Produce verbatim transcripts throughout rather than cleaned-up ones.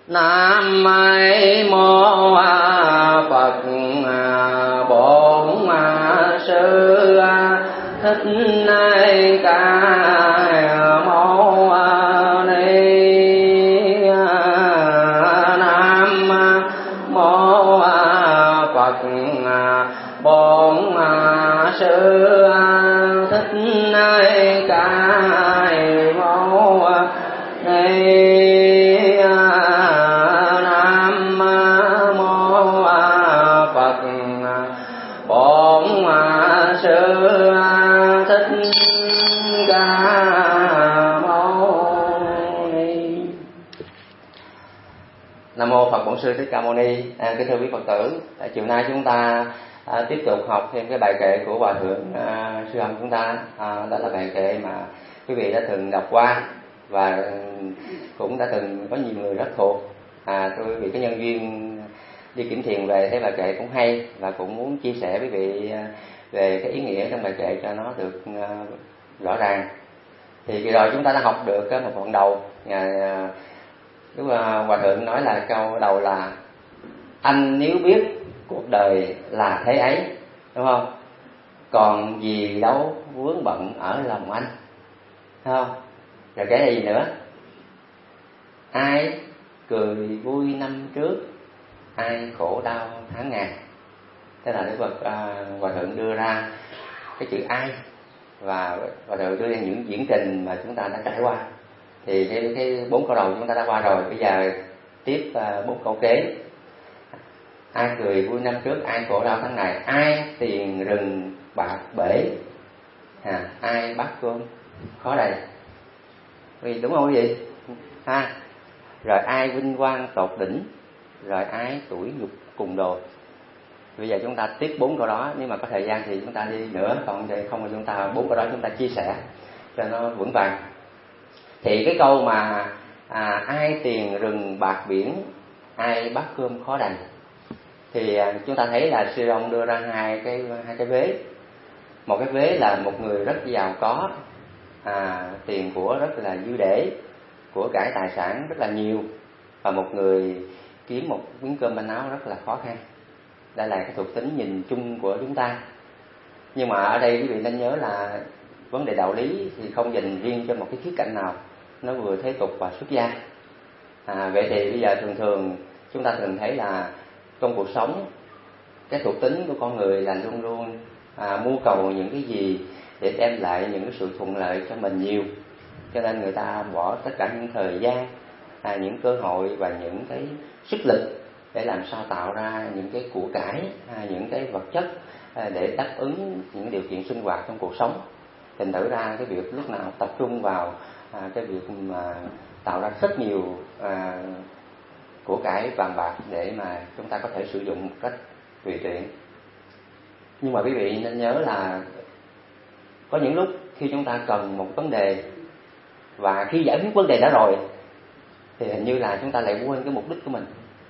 Nam mô Phật Bổn Sư Thích Ca Mâu Ni. Nam mô Phật Bổn Sư Thích Ca Mâu Ni. Nam mô Phật Bổn Sư Thích Ca Mâu Ni. À, kính thưa quý Phật tử, à, chiều nay chúng ta à, tiếp tục học thêm cái bài kệ của Hòa Thượng à, Sư Âm chúng ta. À, đó là bài kệ mà quý vị đã từng đọc qua và cũng đã từng có nhiều người rất thuộc. À, thưa quý vị, cái nhân duyên đi kiểm thiền về thấy bài kệ cũng hay và cũng muốn chia sẻ với quý vị về cái ý nghĩa trong bài kệ cho nó được uh, rõ ràng. Thì kỳ rồi chúng ta đã học được uh, một phần đầu. Uh, Lúc uh, Hòa Thượng nói là câu đầu là anh nếu biết cuộc đời là thế ấy, đúng không? Còn gì đâu vướng bận ở lòng anh, đúng không? Rồi cái này gì nữa? Ai cười vui năm trước, ai khổ đau tháng ngày. Thế là Đức Phật à, Hòa Thượng đưa ra cái chữ ai và Hòa Thượng đưa ra những diễn trình mà chúng ta đã trải qua. Thì cái cái bốn câu đầu chúng ta đã qua rồi, bây giờ tiếp à, bốn câu kế. Ai cười vui năm trước, ai khổ đau tháng ngày, ai tiền rừng bạc bể, à, ai bắt cơm khó đầy. Vì đúng không quý vị? Ha. Rồi ai vinh quang tột đỉnh, rồi ai tuổi nhục cùng đồ. Bây giờ chúng ta tiếp bốn câu đó, nếu mà có thời gian thì chúng ta đi nữa, còn không thì chúng ta bốn câu đó chúng ta chia sẻ cho nó vững vàng. Thì cái câu mà à, ai tiền rừng bạc biển, ai bắt cơm khó đành, thì à, chúng ta thấy là Sư Ông đưa ra hai cái hai cái vế. Một cái vế là một người rất giàu có, à, tiền của rất là dư dả, của cải tài sản rất là nhiều, và một người kiếm một miếng cơm manh áo rất là khó khăn. Đây là cái thuộc tính nhìn chung của chúng ta. Nhưng mà ở đây quý vị nên nhớ là vấn đề đạo lý thì không dành riêng cho một cái khía cạnh nào, nó vừa thế tục và xuất gia. À, vậy thì bây giờ thường thường chúng ta thường thấy là trong cuộc sống, cái thuộc tính của con người là luôn luôn à, mưu cầu những cái gì để đem lại những cái sự thuận lợi cho mình nhiều. Cho nên người ta bỏ tất cả những thời gian, à, những cơ hội và những cái sức lực để làm sao tạo ra những cái của cải, à, những cái vật chất à, để đáp ứng những điều kiện sinh hoạt trong cuộc sống. Thành thử ra cái việc lúc nào tập trung vào à, cái việc mà tạo ra rất nhiều à, của cải vàng bạc để mà chúng ta có thể sử dụng một cách tùy tiện. Nhưng mà quý vị nên nhớ là có những lúc khi chúng ta cần một vấn đề, và khi giải quyết vấn đề đó rồi thì hình như là chúng ta lại quên cái mục đích của mình.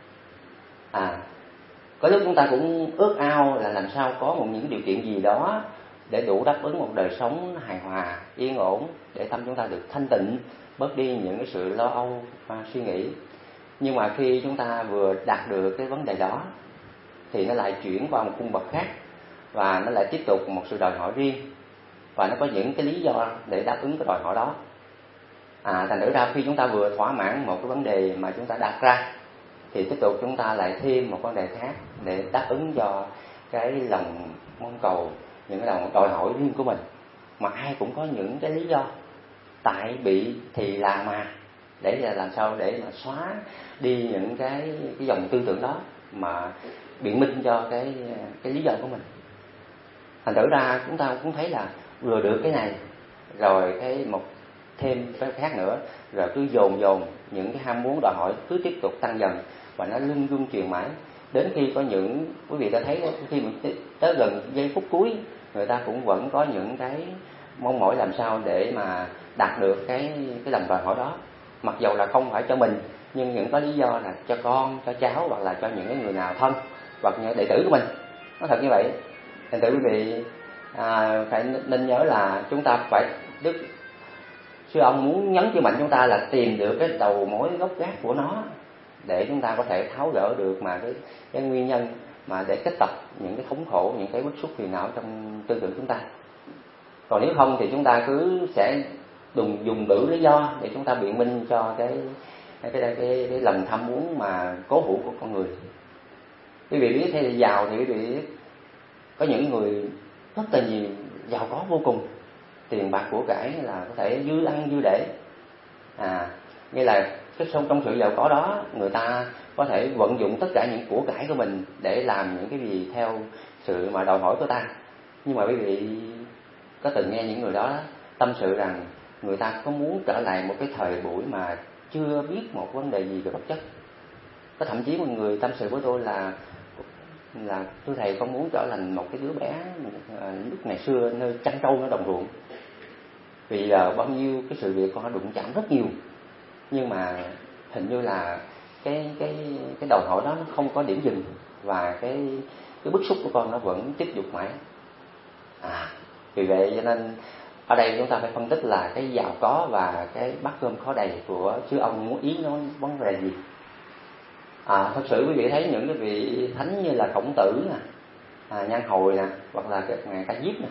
À, có lúc chúng ta cũng ước ao là làm sao có một những điều kiện gì đó để đủ đáp ứng một đời sống hài hòa, yên ổn, để tâm chúng ta được thanh tịnh, bớt đi những cái sự lo âu và suy nghĩ. Nhưng mà khi chúng ta vừa đạt được cái vấn đề đó thì nó lại chuyển qua một cung bậc khác, và nó lại tiếp tục một sự đòi hỏi riêng, và nó có những cái lý do để đáp ứng cái đòi hỏi đó. À, thành thử ra khi chúng ta vừa thỏa mãn một cái vấn đề mà chúng ta đặt ra thì tiếp tục chúng ta lại thêm một vấn đề khác để đáp ứng cho cái lòng mong cầu, những cái lòng đòi hỏi riêng của mình. Mà ai cũng có những cái lý do, tại bị thì là mà, để làm sao để mà xóa đi những cái cái dòng tư tưởng đó, mà biện minh cho cái cái lý do của mình. Thành thử ra chúng ta cũng thấy là vừa được cái này rồi cái một thêm cái khác nữa, rồi cứ dồn dồn những cái ham muốn đòi hỏi cứ tiếp tục tăng dần, và nó luân luân truyền mãi, đến khi có những quý vị đã thấy khi mà tới gần giây phút cuối, người ta cũng vẫn có những cái mong mỏi làm sao để mà đạt được cái cái lòng đòi hỏi đó, mặc dầu là không phải cho mình, nhưng những có lý do là cho con, cho cháu, hoặc là cho những cái người nào thân hoặc những đệ tử của mình. Nó thật như vậy. Thành thử quý vị à, phải nên nhớ là chúng ta phải Đức Sư ông muốn nhấn cho mạnh chúng ta là tìm được cái đầu mối gốc gác của nó, để chúng ta có thể tháo gỡ được mà cái, cái nguyên nhân mà để kết tập những cái thống khổ, những cái bức xúc phiền não trong tư tưởng chúng ta. Còn nếu không thì chúng ta cứ sẽ dùng dùng đủ lý do để chúng ta biện minh cho cái cái cái, cái, cái lòng tham muốn mà cố hữu của con người. Quý vị biết, thế giàu thì quý vị biết có những người rất là nhiều, giàu có vô cùng, tiền bạc của cải là có thể dư ăn dư để, à nghĩa là cái trong trong sự giàu có đó người ta có thể vận dụng tất cả những của cải của mình để làm những cái gì theo sự mà đòi hỏi của ta. Nhưng mà quý vị có từng nghe những người đó tâm sự rằng người ta có muốn trở lại một cái thời buổi mà chưa biết một vấn đề gì về vật chất. Có thậm chí một người tâm sự với tôi là là tôi thầy con muốn trở thành một cái đứa bé lúc ngày xưa nơi chăn trâu nó đồng ruộng, vì giờ bao nhiêu cái sự việc con đã đụng chạm rất nhiều, nhưng mà hình như là cái cái cái đòi hỏi đó nó không có điểm dừng, và cái cái bức xúc của con nó vẫn tiếp tục mãi. À vì vậy cho nên ở đây chúng ta phải phân tích là cái giàu có và cái bát cơm khó đầy của sư ông muốn ý nói vấn đề gì. À, thật sự quý vị thấy những cái vị thánh như là Khổng Tử nè, à, Nhan Hồi nè, hoặc là ngài Ca Diếp nè,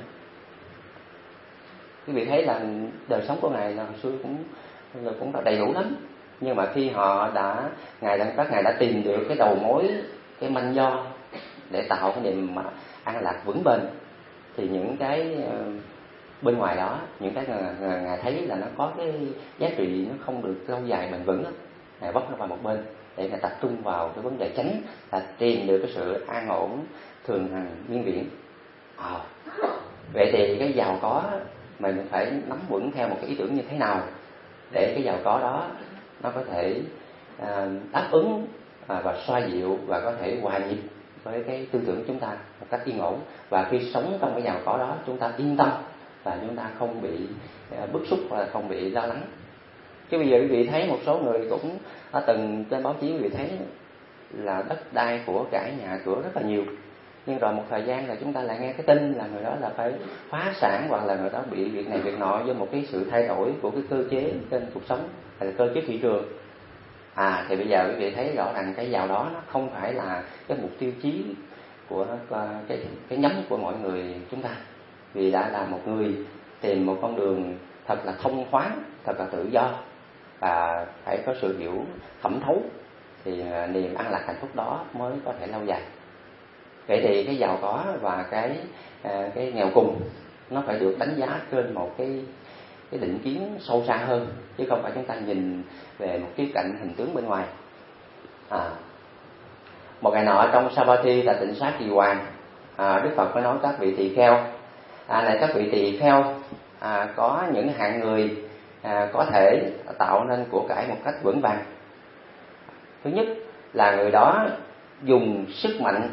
quý vị thấy là đời sống của ngài là hồi xưa cũng cũng là đầy đủ lắm. Nhưng mà khi họ đã ngài đã các ngài đã tìm được cái đầu mối, cái manh do để tạo cái niềm mà an lạc vững bền, thì những cái bên ngoài đó, những cái ngài, ngài thấy là nó có cái giá trị nó không được lâu dài bền vững đó, ngài vấp nó vào một bên để ngài tập trung vào cái vấn đề chánh là tìm được cái sự an ổn thường hằng miên viễn. À, vậy thì cái giàu có mình phải nắm vững theo một cái ý tưởng như thế nào để cái giàu có đó nó có thể à, đáp ứng à, và xoa dịu và có thể hòa nhịp với cái tư tưởng của chúng ta một cách yên ổn, và khi sống trong cái giàu có đó chúng ta yên tâm và chúng ta không bị à, bức xúc và không bị lo lắng. Chứ bây giờ quý vị thấy một số người cũng đã từng trên báo chí quý vị thấy là đất đai của cải nhà cửa rất là nhiều, nhưng rồi một thời gian là chúng ta lại nghe cái tin là người đó là phải phá sản, hoặc là người đó bị việc này việc nọ do một cái sự thay đổi của cái cơ chế trên cuộc sống hay là cơ chế thị trường. À thì bây giờ quý vị thấy rõ ràng cái giàu đó nó không phải là cái mục tiêu chí của cái cái nhắm của mọi người chúng ta, vì đã là một người tìm một con đường thật là thông thoáng, thật là tự do và phải có sự hiểu thẩm thấu thì niềm an lạc hạnh phúc đó mới có thể lâu dài. Vậy thì cái giàu có và cái cái nghèo cùng nó phải được đánh giá trên một cái cái định kiến sâu xa hơn, chứ không phải chúng ta nhìn về một cái cạnh hình tướng bên ngoài. À, một ngày nọ trong Savatthi tại tỉnh xá Kỳ Hoàng, à, Đức Phật mới nói các vị tỳ kheo, à, này các vị tỳ kheo, à, có những hạng người à, có thể tạo nên của cải một cách vững vàng. Thứ nhất là người đó dùng sức mạnh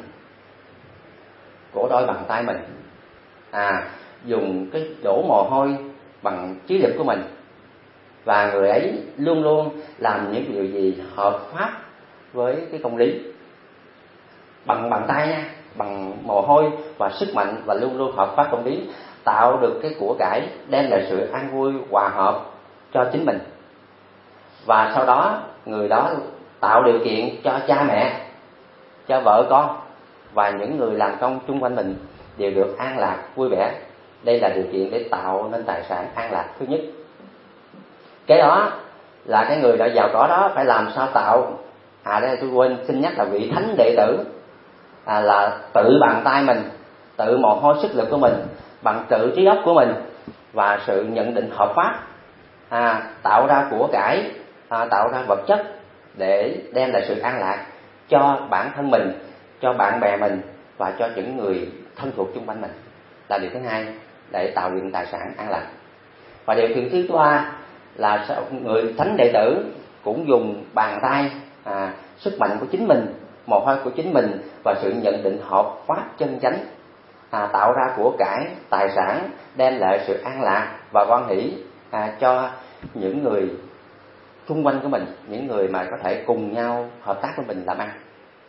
của đôi bàn tay mình, à, dùng cái đổ mồ hôi bằng trí lực của mình, và người ấy luôn luôn làm những điều gì hợp pháp với cái công lý, bằng bàn tay nha, bằng mồ hôi và sức mạnh, và luôn luôn hợp pháp công lý, tạo được cái của cải đem lại sự an vui hòa hợp cho chính mình, và sau đó người đó tạo điều kiện cho cha mẹ, cho vợ con và những người làm công chung quanh mình đều được an lạc vui vẻ. Đây là điều kiện để tạo nên tài sản an lạc thứ nhất. Cái đó là cái người đã giàu có đó phải làm sao tạo. À đây tôi quên xin nhắc là vị thánh đệ tử, à, là tự bàn tay mình, tự mồ hôi sức lực của mình, bằng tự trí óc của mình và sự nhận định hợp pháp, à, tạo ra của cải, à, tạo ra vật chất để đem lại sự an lạc cho bản thân mình, cho bạn bè mình và cho những người thân thuộc xung quanh mình, là điều thứ hai để tạo dựng tài sản an lạc. Và điều kiện thứ ba là người thánh đệ tử cũng dùng bàn tay, à, sức mạnh của chính mình, mồ hôi của chính mình và sự nhận định hợp pháp chân chánh, à, tạo ra của cải tài sản đem lại sự an lạc và hoan hỷ, à, cho những người xung quanh của mình, những người mà có thể cùng nhau hợp tác với mình làm ăn.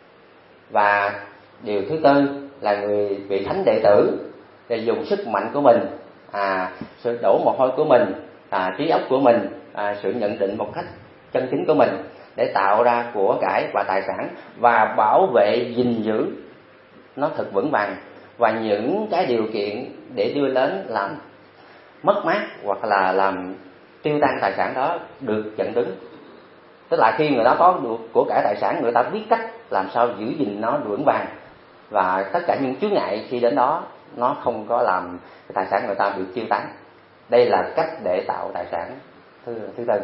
Và điều thứ tư là người vị thánh đệ tử để dùng sức mạnh của mình, à, sự đổ mồ hôi của mình, à, trí óc của mình, à, sự nhận định một cách chân chính của mình để tạo ra của cải và tài sản và bảo vệ gìn giữ nó thật vững vàng, và những cái điều kiện để đưa đến làm mất mát hoặc là làm tiêu tan tài sản đó được chặn đứng. Tức là khi người đó có được của cải tài sản, người ta biết cách làm sao giữ gìn nó vững vàng, và tất cả những chướng ngại khi đến đó nó không có làm tài sản người ta bị tiêu tán. Đây là cách để tạo tài sản thứ, thứ tư.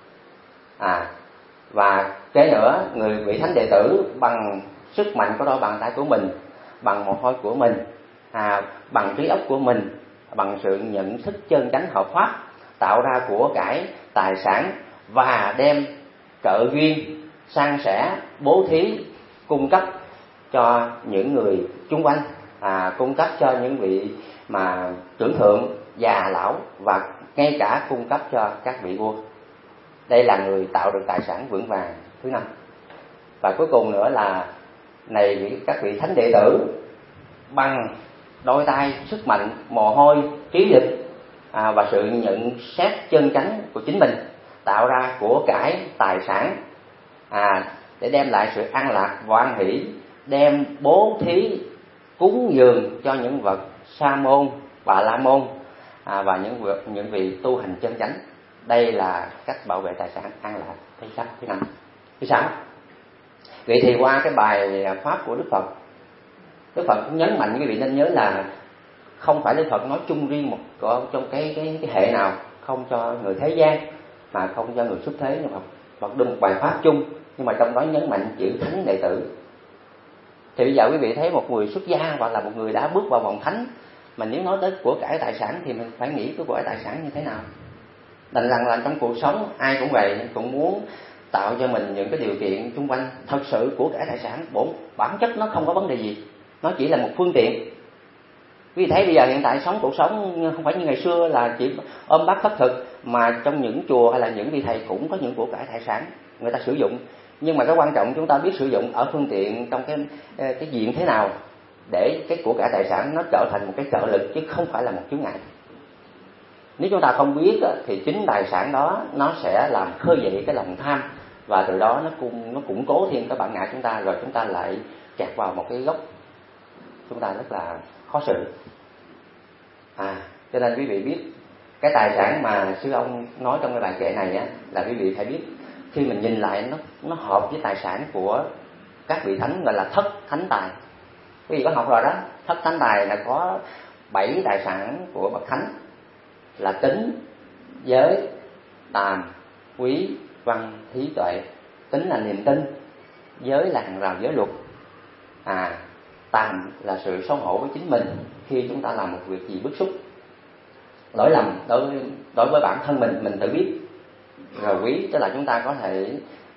À, và kế nữa, người vị thánh đệ tử bằng sức mạnh của đôi bàn tay của mình, bằng mồ hôi của mình, à, bằng trí óc của mình, bằng sự nhận thức chân chánh hợp pháp, tạo ra của cải tài sản và đem trợ duyên, san sẻ, bố thí, cung cấp cho những người chung quanh, à, cung cấp cho những vị mà trưởng thượng, già lão, và ngay cả cung cấp cho các vị vua. Đây là người tạo được tài sản vững vàng thứ năm. Và cuối cùng nữa là này các vị thánh đệ tử, bằng đôi tay, sức mạnh, mồ hôi, trí lực, à, và sự nhận xét chân chánh của chính mình, tạo ra của cải tài sản, à, để đem lại sự an lạc và an hỷ, đem bố thí cúng dường cho những vật sa môn, bà la môn, à, và những vị, những vị tu hành chân chánh. Đây là cách bảo vệ tài sản an lạc thứ sáu. Thứ năm, thứ sáu. Vậy thì qua cái bài pháp của Đức Phật, Đức Phật cũng nhấn mạnh quý vị nên nhớ là không phải Đức Phật nói chung riêng một trong cái cái cái hệ nào, không cho người thế gian mà không cho người xuất thế. Nhưng mà Phật đưa một bài pháp chung, nhưng mà trong đó nhấn mạnh chữ thánh đệ tử. Thì bây giờ quý vị thấy một người xuất gia hoặc là một người đã bước vào vòng thánh, mà nếu nói tới của cải tài sản thì mình phải nghĩ tới của cải tài sản như thế nào. Đành rằng là trong cuộc sống ai cũng vậy, cũng muốn tạo cho mình những cái điều kiện xung quanh. Thật sự của cải tài sản bổn bản chất nó không có vấn đề gì, nó chỉ là một phương tiện. Quý vị thấy bây giờ hiện tại sống cuộc sống không phải như ngày xưa là chỉ ôm bát khất thực, mà trong những chùa hay là những vị thầy cũng có những của cải tài sản người ta sử dụng. Nhưng mà cái quan trọng chúng ta biết sử dụng ở phương tiện trong cái cái diện thế nào, để cái của cải tài sản nó trở thành một cái trợ lực chứ không phải là một chướng ngại. Nếu chúng ta không biết thì chính tài sản đó nó sẽ làm khơi dậy cái lòng tham, và từ đó nó cũng nó củng cố thêm cái bản ngã chúng ta, rồi chúng ta lại kẹt vào một cái gốc chúng ta rất là khó xử. À, cho nên quý vị biết cái tài sản mà sư ông nói trong cái bài kệ này á, là quý vị phải biết khi mình nhìn lại nó nó hợp với tài sản của các vị thánh, gọi là thất thánh tài. Quý vị có học rồi đó, thất thánh tài là có bảy tài sản của bậc thánh là tính, giới, tàm, quý, văn, thí, tuệ. Tính là niềm tin, giới là hàng rào giới luật, à, tàm là sự xấu hổ với chính mình khi chúng ta làm một việc gì bức xúc, lỗi lầm đối với, đối với bản thân mình, mình tự biết. Rồi quý tức là chúng ta có thể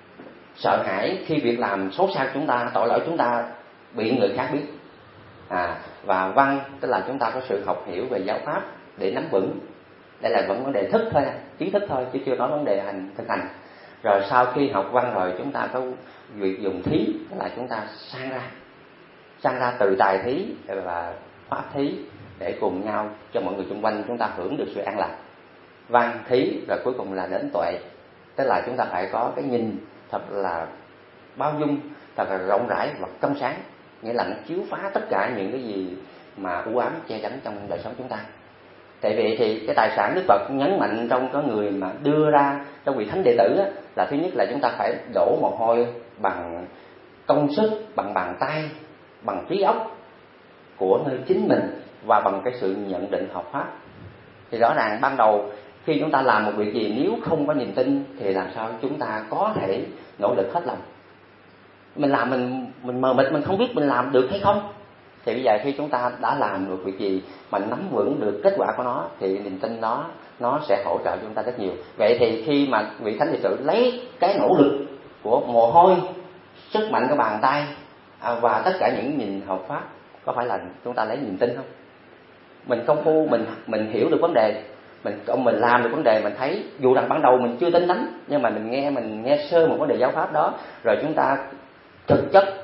sợ hãi khi việc làm xấu xa chúng ta, tội lỗi chúng ta bị người khác biết. À, và văn tức là chúng ta có sự học hiểu về giáo pháp để nắm vững. Đây là vẫn vấn đề thức thôi, kiến thức thôi, chứ chưa nói vấn đề hành thực hành. Rồi sau khi học văn rồi chúng ta có việc dùng thí, tức là chúng ta sang ra sang ra từ tài thí và pháp thí để cùng nhau cho mọi người xung quanh chúng ta hưởng được sự an lạc. Văn, thí, rồi cuối cùng là đến tuệ, tức là chúng ta phải có cái nhìn thật là bao dung, thật là rộng rãi và trong sáng, nghĩa là nó chiếu phá tất cả những cái gì mà u ám che chắn trong đời sống chúng ta. Tại vì thì cái tài sản Đức Phật nhấn mạnh trong cái người mà đưa ra trong vị thánh đệ tử á, là thứ nhất là chúng ta phải đổ mồ hôi bằng công sức, bằng bàn tay, bằng trí óc của nơi chính mình và bằng cái sự nhận định hợp pháp. Thì rõ ràng ban đầu khi chúng ta làm một việc gì nếu không có niềm tin thì làm sao chúng ta có thể nỗ lực hết lòng. Mình làm mình mình mờ mịt, mình không biết mình làm được hay không. Thì bây giờ khi chúng ta đã làm được việc gì mà nắm vững được kết quả của nó thì niềm tin đó nó sẽ hỗ trợ chúng ta rất nhiều. Vậy thì khi mà vị thánh đệ tử lấy cái nỗ lực của mồ hôi, sức mạnh của bàn tay và tất cả những nhìn hợp pháp, có phải là chúng ta lấy niềm tin không? Mình công phu, mình mình hiểu được vấn đề, mình mình làm được vấn đề, mình thấy dù rằng ban đầu mình chưa tin lắm, nhưng mà mình nghe mình nghe sơ một vấn đề giáo pháp đó, rồi chúng ta thực chất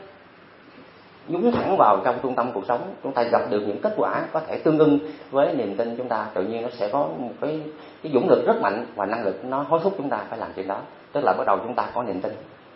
nhúng thẳng vào trong trung tâm cuộc sống, chúng ta gặp được những kết quả có thể tương ưng với niềm tin chúng ta, tự nhiên nó sẽ có một cái cái dũng lực rất mạnh và năng lực nó hối thúc chúng ta phải làm chuyện đó. Tức là bắt đầu chúng ta có niềm tin.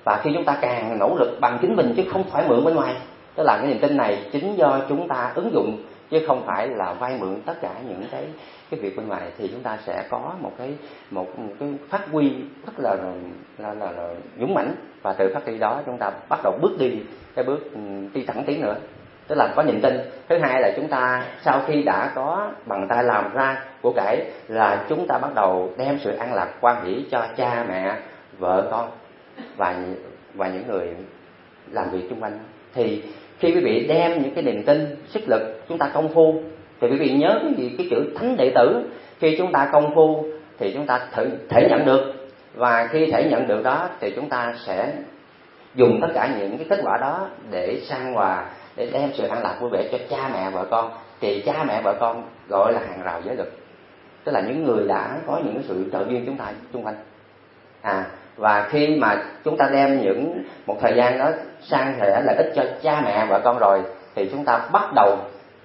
Và khi chúng ta càng nỗ lực bằng chính mình chứ không phải mượn bên ngoài, tức là cái niềm tin này chính do chúng ta ứng dụng chứ không phải là vay mượn tất cả những cái cái việc bên ngoài, thì chúng ta sẽ có một cái một, một cái phát huy rất là là, là, là dũng mãnh, và từ phát huy đó chúng ta bắt đầu bước đi cái bước đi thẳng tiến nữa, tức là có niềm tin. Thứ hai là chúng ta sau khi đã có bằng tay làm ra của cải là chúng ta bắt đầu đem sự an lạc quan hỷ cho cha mẹ, vợ con và và những người làm việc xung quanh. Thì khi quý vị đem những cái niềm tin, sức lực, chúng ta công phu, thì quý vị nhớ cái gì cái chữ thánh đệ tử. Khi chúng ta công phu thì chúng ta thể, thể nhận được, và khi thể nhận được đó thì chúng ta sẽ dùng tất cả những cái kết quả đó để san hòa, để đem sự an lạc vui vẻ cho cha mẹ vợ con. Thì cha mẹ vợ con gọi là hàng rào giới lực, tức là những người đã có những sự trợ duyên chúng ta xung quanh. À, và khi mà chúng ta đem những một thời gian đó san sẻ lợi ích cho cha mẹ vợ con rồi, thì chúng ta bắt đầu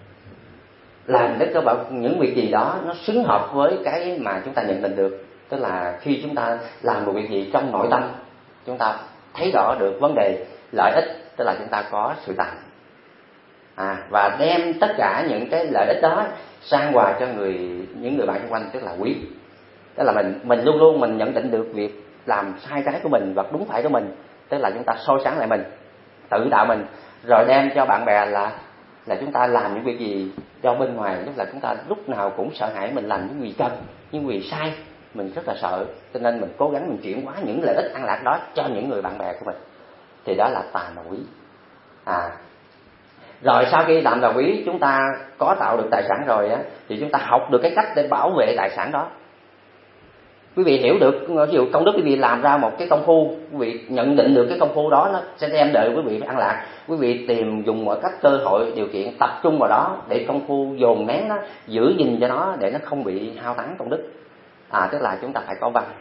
làm tất cả những việc gì đó nó xứng hợp với cái mà chúng ta nhận định được. Tức là khi chúng ta làm một việc gì trong nội tâm, chúng ta thấy rõ được vấn đề lợi ích, tức là chúng ta có sự tặng, à, và đem tất cả những cái lợi ích đó san hòa cho người những người bạn xung quanh, tức là quý. Tức là mình mình luôn luôn mình nhận định được việc làm sai trái của mình và đúng phải của mình, tức là chúng ta soi sáng lại mình, tự tạo mình, rồi đem cho bạn bè là là chúng ta làm những việc gì do bên ngoài, tức là chúng ta lúc nào cũng sợ hãi mình làm những việc cần, những việc sai, mình rất là sợ, cho nên mình cố gắng mình chuyển hóa những lợi ích an lạc đó cho những người bạn bè của mình. Thì đó là tàm và quý. À, rồi sau khi tàm và quý chúng ta có tạo được tài sản rồi á, thì chúng ta học được cái cách để bảo vệ tài sản đó. Quý vị hiểu được, ví dụ công đức quý vị làm ra một cái công phu, quý vị nhận định được cái công phu đó nó sẽ đem đợi quý vị an lạc. Quý vị tìm dùng mọi cách cơ hội điều kiện tập trung vào đó để công phu dồn nén nó, giữ gìn cho nó để nó không bị hao tán công đức. À, tức là chúng ta phải có văn.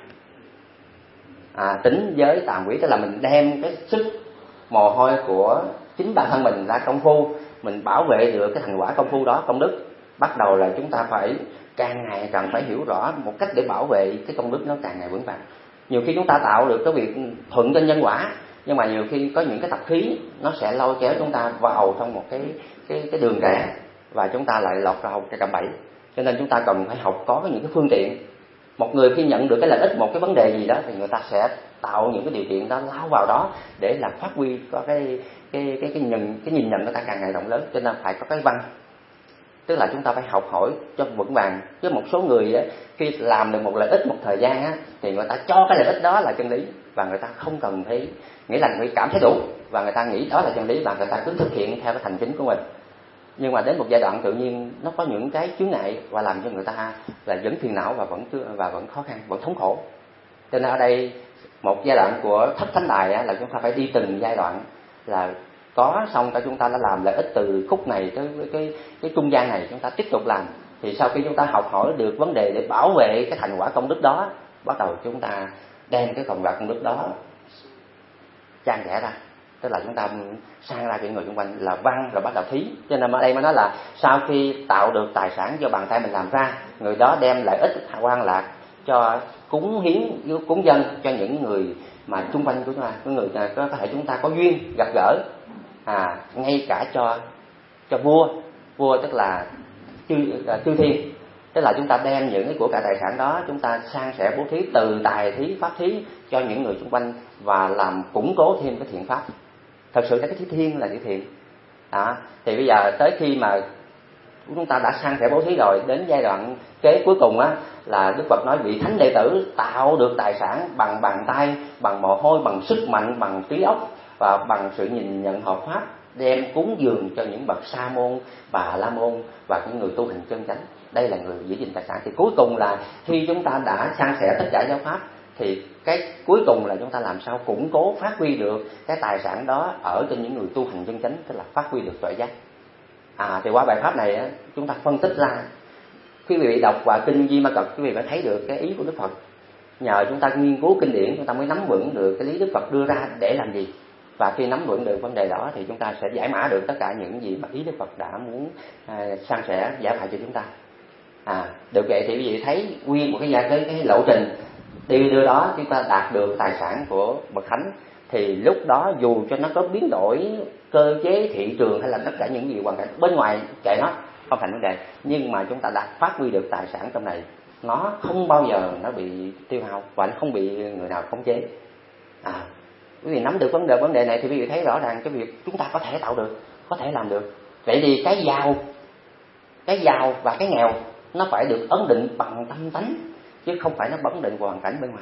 À, tính giới tàm quý, tức là mình đem cái sức mồ hôi của chính bản thân mình ra công phu, mình bảo vệ được cái thành quả công phu đó, công đức. Bắt đầu là chúng ta phải càng ngày càng phải hiểu rõ một cách để bảo vệ cái công đức nó càng ngày vững vàng. Nhiều khi chúng ta tạo được cái việc thuận trên nhân quả, nhưng mà nhiều khi có những cái tập khí nó sẽ lôi kéo chúng ta vào trong một cái cái cái đường rẽ, và chúng ta lại lọt vào cái cạm bẫy. Cho nên chúng ta cần phải học có những cái phương tiện. Một người khi nhận được cái lợi ích một cái vấn đề gì đó thì người ta sẽ tạo những cái điều kiện đó lao vào đó để làm phát huy có cái cái cái cái nhìn cái nhìn nhận người ta càng ngày rộng lớn. Cho nên phải có cái văn, tức là chúng ta phải học hỏi cho vững vàng. Chứ một số người á, khi làm được một lợi ích một thời gian á, thì người ta cho cái lợi ích đó là chân lý, và người ta không cần thấy, nghĩa là người cảm thấy đủ và người ta nghĩ đó là chân lý, và người ta cứ thực hiện theo cái thành chính của mình. Nhưng mà đến một giai đoạn tự nhiên nó có những cái chướng ngại và làm cho người ta là vẫn phiền não và vẫn và vẫn khó khăn, vẫn thống khổ. Cho nên ở đây một giai đoạn của thất thánh đài á, là chúng ta phải đi từng giai đoạn, là có xong cả chúng ta đã làm lợi ích từ khúc này tới cái cái, cái trung gian này, chúng ta tiếp tục làm. Thì sau khi chúng ta học hỏi được vấn đề để bảo vệ cái thành quả công đức đó, bắt đầu chúng ta đem cái phần quả công đức đó trang rẽ ra, tức là chúng ta sang ra cho người xung quanh là văn, rồi bắt đầu thí. Cho nên ở đây mới nói là sau khi tạo được tài sản do bàn tay mình làm ra, người đó đem lợi ích quan lạc cho cúng hiến cúng dân cho những người mà xung quanh của chúng ta, những người có thể chúng ta có duyên gặp gỡ, à, ngay cả cho cho vua vua tức là chư chư thiên, tức là chúng ta đem những cái của cải tài sản đó chúng ta san sẻ bố thí, từ tài thí pháp thí cho những người xung quanh và làm củng cố thêm cái thiện pháp. Thật sự cái thí thiên là chữ thiện đó. Thì bây giờ tới khi mà chúng ta đã san sẻ bố thí rồi, đến giai đoạn kế cuối cùng á, là Đức Phật nói vị thánh đệ tử tạo được tài sản bằng bàn tay, bằng mồ hôi, bằng sức mạnh, bằng trí óc và bằng sự nhìn nhận hợp pháp, đem cúng dường cho những bậc sa môn, bà la môn và những người tu hành chân chánh. Đây là người giữ gìn tài sản. Thì cuối cùng là khi chúng ta đã san sẻ tất cả giáo pháp, thì cái cuối cùng là chúng ta làm sao củng cố phát huy được cái tài sản đó ở trên những người tu hành chân chánh, tức là phát huy được tuệ giác. À, thì qua bài pháp này á, chúng ta phân tích ra, quý vị đọc qua kinh Di Ma Cật, quý vị phải thấy được cái ý của Đức Phật. Nhờ chúng ta nghiên cứu kinh điển, chúng ta mới nắm vững được cái lý Đức Phật đưa ra để làm gì. Và khi nắm vững được vấn đề đó thì chúng ta sẽ giải mã được tất cả những gì mà ý Đức Phật đã muốn à, san sẻ giải bày cho chúng ta. À, được vậy thì quý vị thấy nguyên một cái cái, cái lộ trình đi đưa đó chúng ta đạt được tài sản của bậc thánh, thì lúc đó dù cho nó có biến đổi cơ chế thị trường hay là tất cả những gì hoàn cảnh bên ngoài kệ nó, không thành vấn đề, nhưng mà chúng ta đã phát huy được tài sản trong này, nó không bao giờ nó bị tiêu hao và nó không bị người nào khống chế. À, quý vị nắm được vấn đề vấn đề này thì quý vị thấy rõ ràng cái việc chúng ta có thể tạo được, có thể làm được. Vậy thì cái giàu, cái giàu và cái nghèo nó phải được ấn định bằng tâm tánh, chứ không phải nó ấn định hoàn cảnh bên ngoài.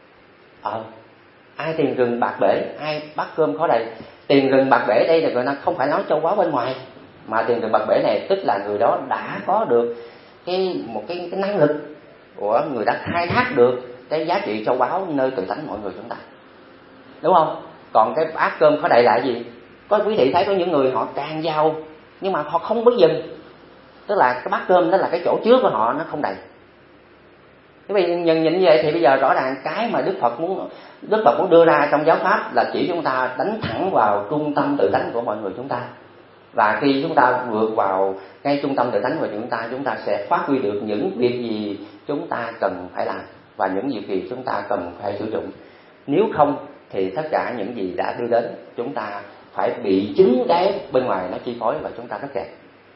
Ờ, ai tiền rừng bạc bể, ai bát cơm khó đầy. Tiền rừng bạc bể đây là người ta không phải nói châu báu bên ngoài, mà tiền rừng bạc bể này tức là người đó đã có được cái một cái, cái năng lực của người đã khai thác được cái giá trị châu báu nơi tự tánh mọi người chúng ta, đúng không? Còn cái bát cơm khó đầy là gì? Có quý vị thấy có những người họ càng giàu nhưng mà họ không biết dừng, tức là cái bát cơm đó là cái chỗ chứa của họ nó không đầy. Thế vì nhìn nhìn như vậy thì bây giờ rõ ràng cái mà Đức Phật muốn Đức Phật muốn đưa ra trong giáo pháp là chỉ chúng ta đánh thẳng vào trung tâm tự tánh của mọi người chúng ta. Và khi chúng ta vượt vào ngay trung tâm tự tánh của chúng ta, chúng ta sẽ phát huy được những việc gì chúng ta cần phải làm và những việc gì chúng ta cần phải sử dụng. Nếu không thì tất cả những gì đã đưa đến chúng ta phải bị chính cái bên ngoài nó chi phối và chúng ta rất kẹt.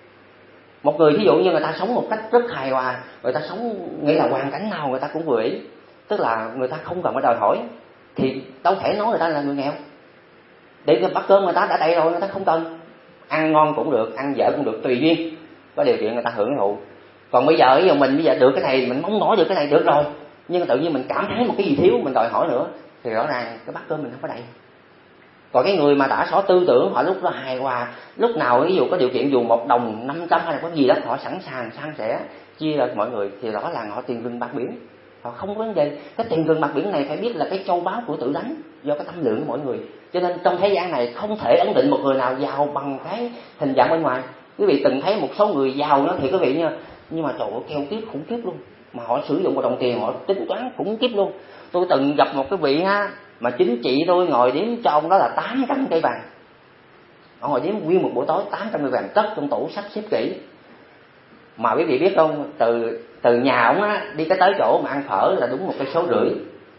Một người thí dụ như người ta sống một cách rất hài hòa, người ta sống nghĩa là hoàn cảnh nào người ta cũng vừa ý, tức là người ta không cần phải đòi hỏi, thì đâu thể nói người ta là người nghèo. Để cái bát cơm người ta đã đầy rồi, người ta không cần. Ăn ngon cũng được, ăn dở cũng được, tùy duyên, có điều kiện người ta hưởng thụ. Còn bây giờ ví dụ mình bây giờ được cái này, mình mong mỏi được cái này được rồi, nhưng tự nhiên mình cảm thấy một cái gì thiếu, mình đòi hỏi nữa, thì rõ ràng cái bát cơm mình không có đầy. Còn cái người mà đã xỏ tư tưởng, họ lúc đó hài hòa, lúc nào ví dụ có điều kiện dù một đồng năm trăm hay là có gì đó, họ sẵn sàng san sẻ chia ra mọi người, thì rõ ràng họ tiền rừng bạc biển, họ không có vấn đề. Cái tiền rừng bạc biển này phải biết là cái châu báu của tự tánh do cái tâm lượng của mọi người. Cho nên trong thế gian này không thể ấn định một người nào giàu bằng cái hình dạng bên ngoài. Quý vị từng thấy một số người giàu đó thì quý vị nha, nhưng mà trời ơi keo kiết khủng khiếp luôn, mà họ sử dụng một đồng tiền họ tính toán khủng khiếp luôn. Tôi từng gặp một cái vị ha, mà chính chị tôi ngồi đếm cho ông đó là tám trăm cây vàng. Ông ngồi đếm nguyên một buổi tối tám trăm cây vàng, cất trong tủ sắp xếp kỹ. Mà quý vị biết không, từ từ nhà ông á đi cái tới chỗ mà ăn phở là đúng một cây số rưỡi.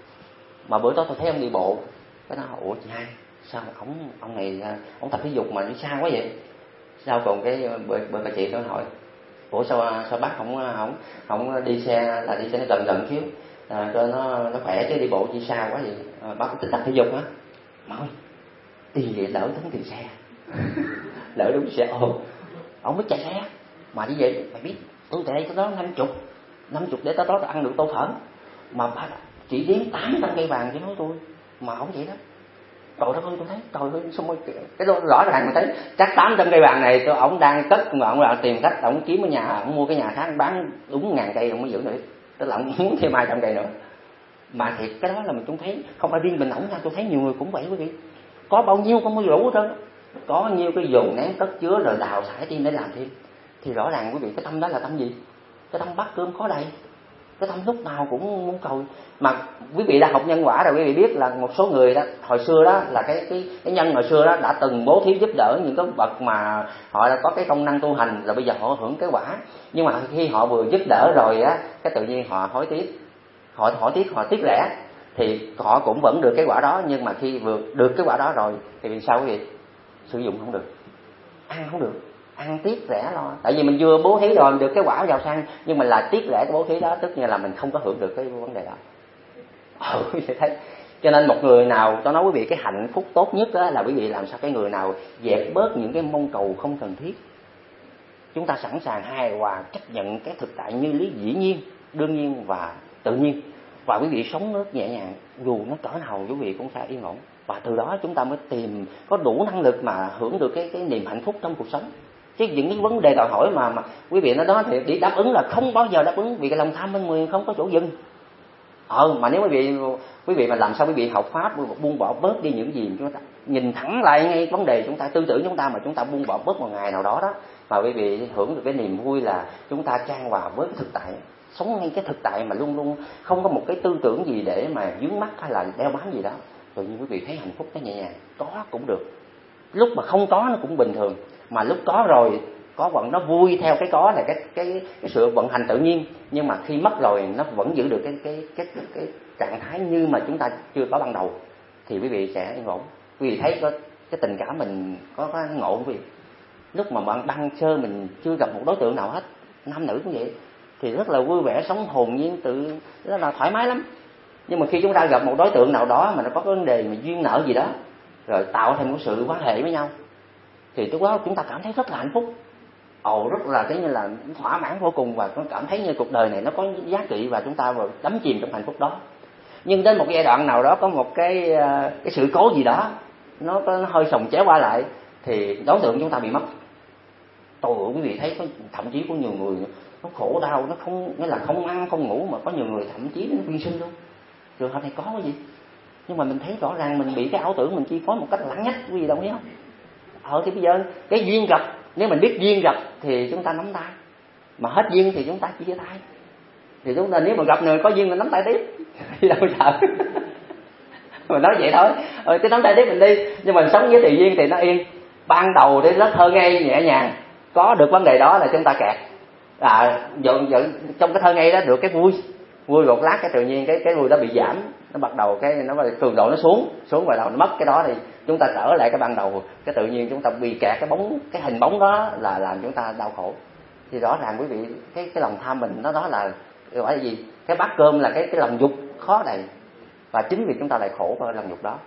Mà bữa tối tôi thấy ông đi bộ, cái nó ủa chị hai, sao ông ông này ông tập thể dục mà đi xa quá vậy? Sao còn cái bữa bữa bà chị tôi hỏi, ủa sao sao bác không không không đi xe, là đi xe nó gần gần xíu à, cho nó nó khỏe, chứ đi bộ đi xa quá vậy. À, bác thích tập thể dục á. Mà ơi, tiền vậy đỡ tốn tiền xe, đỡ đúng xe ồ, ông biết chạy xe mà như vậy mày biết tôi tại đây có đó năm chục năm chục để tới đó ăn được tô phở, mà bác chỉ đếm tám trăm cây vàng chứ nói tôi mà không vậy đó. Trời đất ơi, tôi thấy trời ơi, xong rồi cái đó rõ ràng mình thấy chắc tám trăm cây vàng này tôi ông đang cất, mà ông là tìm cách ông kiếm ở nhà, ông mua cái nhà khác bán đúng ngàn cây ông mới giữ được, tức là ông muốn thêm hai trăm cây nữa. Mà thiệt cái đó là mình cũng thấy không phải riêng mình ổng nha, tôi thấy nhiều người cũng vậy quý vị. Có bao nhiêu có mua đủ hết trơn, có nhiêu cái dồn nén cất chứa rồi đào thải thêm để làm thêm. Thì rõ ràng quý vị cái tâm đó là tâm gì? Cái tâm bát cơm khó đầy, cái tâm lúc nào cũng muốn cầu. Mà quý vị đã học nhân quả rồi, quý vị biết là một số người đó hồi xưa đó là cái cái cái nhân hồi xưa đó đã từng bố thí giúp đỡ những cái bậc mà họ đã có cái công năng tu hành, rồi bây giờ họ hưởng cái quả. Nhưng mà khi họ vừa giúp đỡ rồi á, cái tự nhiên họ hối tiếc, họ hỏi tiếc, họ tiếc rẻ, thì họ cũng vẫn được cái quả đó. Nhưng mà khi vừa được cái quả đó rồi thì vì sao quý vị? Sử dụng không được, ăn không được, ăn tiếc rẻ lo. Tại vì mình vừa bố thí rồi mình được cái quả giàu sang, nhưng mà là tiếc rẻ cái bố thí đó, tức như là mình không có hưởng được cái vấn đề đó. Ừ, quý vị thấy. Cho nên một người nào, tôi nói quý vị, cái hạnh phúc tốt nhất đó là quý vị làm sao cái người nào dẹp bớt những cái mong cầu không cần thiết. Chúng ta sẵn sàng hài hòa chấp nhận cái thực tại như lý dĩ nhiên, đương nhiên và tự nhiên, và quý vị sống rất nhẹ nhàng, dù nó cỡ nào quý vị cũng sẽ yên ổn. Và từ đó chúng ta mới tìm có đủ năng lực mà hưởng được cái cái niềm hạnh phúc trong cuộc sống. Chứ những cái vấn đề đòi hỏi mà mà quý vị nói đó thì để đáp ứng là không bao giờ đáp ứng, vì cái lòng tham bên người không có chỗ dừng. Ờ mà nếu quý vị quý vị mà làm sao quý vị học pháp buông bỏ bớt đi những gì, chúng ta nhìn thẳng lại ngay vấn đề chúng ta, tư tưởng chúng ta mà chúng ta buông bỏ bớt một ngày nào đó đó, mà quý vị hưởng được cái niềm vui là chúng ta chan hòa với cái thực tại, sống ngay cái thực tại mà luôn luôn không có một cái tư tưởng gì để mà vướng mắc hay là đeo bám gì đó, tự nhiên quý vị thấy hạnh phúc nó nhẹ nhàng. Có cũng được, lúc mà không có nó cũng bình thường, mà lúc có rồi có vẫn nó vui theo cái có là cái cái cái sự vận hành tự nhiên. Nhưng mà khi mất rồi nó vẫn giữ được cái cái cái cái, cái trạng thái như mà chúng ta chưa có ban đầu. thì quý vị sẽ yên ổn. Quý vị thấy có cái tình cảm mình có, có ngộ quý vị. Lúc mà bạn đăng sơ mình chưa gặp một đối tượng nào hết, nam nữ cũng vậy, thì rất là vui vẻ, sống hồn nhiên, tự rất là thoải mái lắm. Nhưng mà khi chúng ta gặp một đối tượng nào đó mà nó có vấn đề mà duyên nợ gì đó, rồi tạo thành một sự quan hệ với nhau, thì lúc đó chúng ta cảm thấy rất là hạnh phúc. Ồ, rất là cái như là thỏa mãn vô cùng, và có cảm thấy như cuộc đời này nó có giá trị và chúng ta vào đắm chìm trong hạnh phúc đó. Nhưng đến một giai đoạn nào đó có một cái cái sự cố gì đó nó có nó hơi sồng chéo qua lại, thì đối tượng chúng ta bị mất. Tôi quý vị thấy có, thậm chí có nhiều người nó khổ đau, nó không nghĩa là không ăn không ngủ, mà có nhiều người thậm chí nó quyên sinh luôn. Trường hợp này có cái gì? Nhưng mà mình thấy rõ ràng mình bị cái ảo tưởng mình chi phối một cách lãng nhách, quý vị đồng ý không? Ờ thì bây giờ cái duyên gặp, nếu mình biết duyên gặp thì chúng ta nắm tay, mà hết duyên thì chúng ta chia tay. Thì chúng ta nếu mà gặp người có duyên mình nắm tay tiếp, thì đâu sợ. Mình nói vậy thôi, ờ, cái nắm tay tiếp mình đi. Nhưng mà sống với tự nhiên thì nó yên. Ban đầu thì rất thơ ngây nhẹ nhàng, có được vấn đề đó là chúng ta kẹt. À, dọn, dọn, trong cái thơ ngây đó được cái vui, vui một lát cái tự nhiên cái cái vui đó bị giảm, nó bắt đầu cái nó cường độ nó xuống, xuống vào đầu nó mất cái đó thì chúng ta trở lại cái ban đầu, cái tự nhiên chúng ta bị kẹt cái bóng, cái hình bóng đó là làm chúng ta đau khổ. Thì rõ ràng quý vị cái cái lòng tham mình nó đó là gọi là gì? Cái bát cơm là cái cái lòng dục khó đầy, và chính vì chúng ta lại khổ vào lòng dục đó.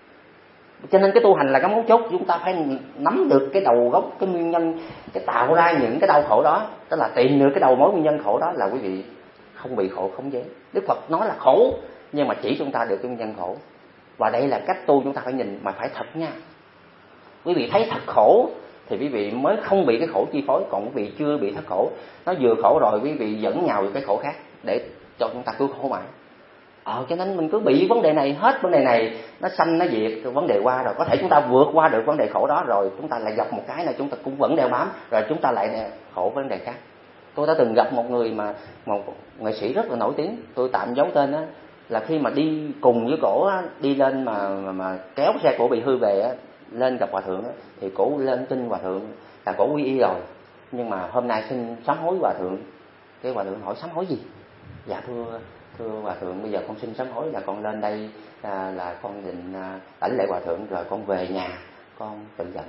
Cho nên cái tu hành là cái mấu chốt, chúng ta phải nắm được cái đầu gốc, cái nguyên nhân, cái tạo ra những cái đau khổ đó, tức là tìm được cái đầu mối nguyên nhân khổ đó là quý vị không bị khổ khống chế. Đức Phật nói là khổ, nhưng mà chỉ chúng ta được cái nguyên nhân khổ. Và đây là cách tu chúng ta phải nhìn mà phải thật nha. Quý vị thấy thật khổ thì quý vị mới không bị cái khổ chi phối, còn quý vị chưa bị thất khổ, nó vừa khổ rồi quý vị dẫn nhào vào cái khổ khác để cho chúng ta cứ khổ mãi. Ờ, cho nên mình cứ bị vấn đề này, hết vấn đề này nó sanh nó diệt, rồi vấn đề qua rồi có thể chúng ta vượt qua được vấn đề khổ đó, rồi chúng ta lại gặp một cái là chúng ta cũng vẫn đeo bám, rồi chúng ta lại khổ vấn đề khác. Tôi đã từng gặp một người mà một nghệ sĩ rất là nổi tiếng, tôi tạm giấu tên đó, là khi mà đi cùng với cổ á, đi lên mà, mà mà kéo xe cổ bị hư về á, lên gặp hòa thượng á, thì cổ lên tin hòa thượng là cổ quy y rồi, nhưng mà hôm nay xin sám hối hòa thượng. Cái hòa thượng hỏi sám hối gì? Dạ thưa thưa hòa thượng, bây giờ con xin sám hối là con lên đây à, là con định à, đảnh lễ hòa thượng, rồi con về nhà con tự giận.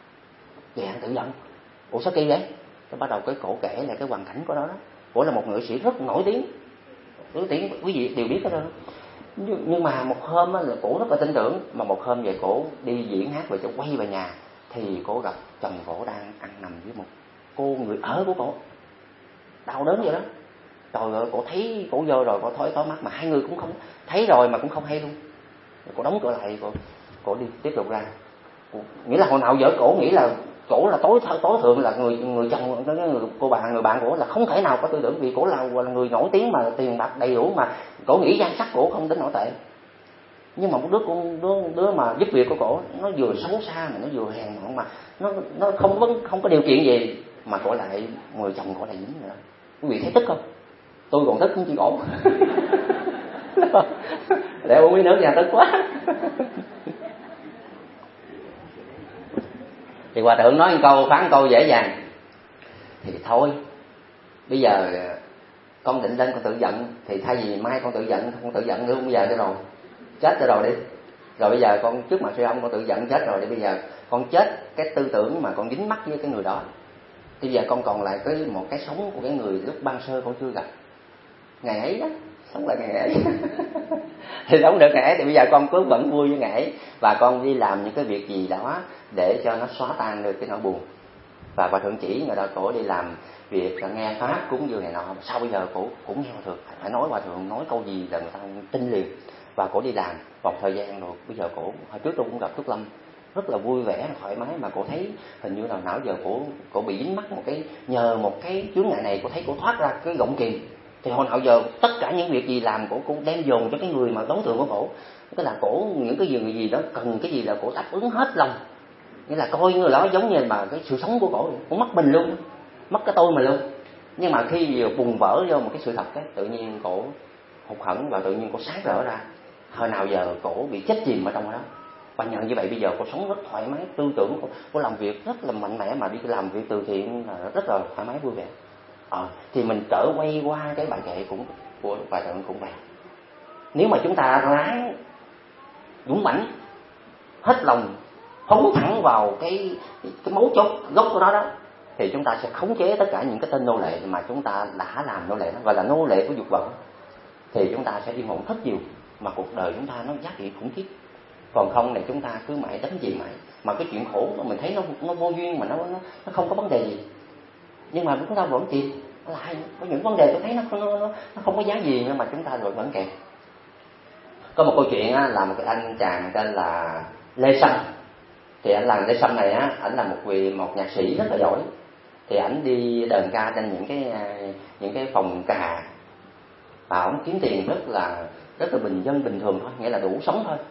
Dạ tự giận? Ủa sao kỳ vậy? Tôi bắt đầu cái cổ kể là cái hoàn cảnh của đó đó. Cổ là một nghệ sĩ rất nổi tiếng, nổi tiếng quý vị đều biết đó. Nhưng, nhưng mà một hôm á, là cổ rất là tin tưởng, mà một hôm về cổ đi diễn hát về cho quay về nhà thì cổ gặp chồng cổ đang ăn nằm với một cô người ở của cổ, đau đớn vậy đó. Trời ơi, cổ thấy cổ vô rồi, cổ thói tối mắt, mà hai người cũng không thấy rồi mà cũng không hay luôn. Cổ đóng cửa lại, cổ, cổ đi tiếp tục ra. Cổ, nghĩa là hồi nào giờ cổ nghĩ là cổ là tối tối thượng, là người người chồng, người cô bạn người bạn cổ là không thể nào có tư tưởng, vì cổ là, là người nổi tiếng mà tiền bạc đầy đủ, mà cổ nghĩ nhan sắc cổ không tính nổi tệ. Nhưng mà một đứa con đứa, đứa mà giúp việc của cổ nó vừa xấu xa mà nó vừa hèn mọn, mà nó nó không có không có điều kiện gì mà cổ lại người chồng cổ lại dính nữa. Quý vị thấy tức không? Tôi còn tức cũng chỉ ổn. Để uống miếng nước nha, tức quá. Thì hòa thượng nói một câu, phán một câu dễ dàng. Thì thôi, bây giờ con định lên con tự giận, thì thay vì mai con tự giận, con tự giận nữa, bây giờ đi rồi, chết rồi rồi đi. Rồi bây giờ con trước mặt sư ông con tự giận chết rồi, thì bây giờ con chết cái tư tưởng mà con dính mắc với cái người đó. Thì bây giờ con còn lại cái một cái sống của cái người lúc ban sơ con chưa gặp. Ngày ấy đó, sống lại ngày ấy. Thì sống được ngày ấy thì bây giờ con cứ vẫn vui với ngày ấy, và con đi làm những cái việc gì đó để cho nó xóa tan được cái nỗi buồn. Và hòa thượng chỉ người ta cổ đi làm việc là nghe pháp cúng dường này nọ, sao bây giờ cổ cũng nghe hòa thượng phải nói hòa thượng nói câu gì là người ta tin liền. Và cổ đi làm một thời gian rồi, bây giờ cổ hồi trước tôi cũng gặp Trúc Lâm, rất là vui vẻ thoải mái, mà cổ thấy hình như là não giờ cổ cổ bị dính mắc một cái, nhờ một cái chướng ngại này cổ thấy cổ thoát ra cái gọng kìm. Thì hồi nào giờ tất cả những việc gì làm cổ cũng đem dồn cho cái người mà đối tượng của cổ, tức là cổ những cái gì người gì đó cần cái gì là cổ đáp ứng hết lòng, nghĩa là coi người đó giống như mà cái sự sống của cổ cũng mất mình luôn, mất cái tôi mình luôn. Nhưng mà khi vừa bùng vỡ vô một cái sự thật ấy, tự nhiên cổ hụt hẫng và tự nhiên cổ sáng rỡ ra. Hồi nào giờ cổ bị chết chìm ở trong đó, và nhận như vậy bây giờ cổ sống rất thoải mái, tư tưởng của cổ làm việc rất là mạnh mẽ, mà đi làm việc từ thiện là rất là thoải mái vui vẻ. Ờ, thì mình trở quay qua cái bài kệ cũng của bài thượng cũng vậy. Nếu mà chúng ta ráng dũng mãnh, hết lòng phóng thẳng vào cái cái mấu chốt gốc của nó đó, thì chúng ta sẽ khống chế tất cả những cái tên nô lệ mà chúng ta đã làm nô lệ, nó gọi là nô lệ của dục vọng, thì chúng ta sẽ yên ổn rất nhiều, mà cuộc đời chúng ta nó giá trị khủng khiếp. Còn không này chúng ta cứ mãi đánh gì mãi, mà cái chuyện khổ mà mình thấy nó nó vô duyên, mà nó nó, nó không có vấn đề gì, nhưng mà chúng ta vẫn tìm lại có những vấn đề tôi thấy nó nó nó không có giá gì, nhưng mà chúng ta vẫn vẫn kẹt. Có một câu chuyện á, là một cái anh chàng tên là Lê Sâm. Thì anh làm Lê Sâm này á, ảnh là một vị một nhạc sĩ rất là giỏi. Thì ảnh đi đờn ca trên những cái những cái phòng ca, và ổng kiếm tiền rất là rất là bình dân bình thường thôi, nghĩa là đủ sống thôi.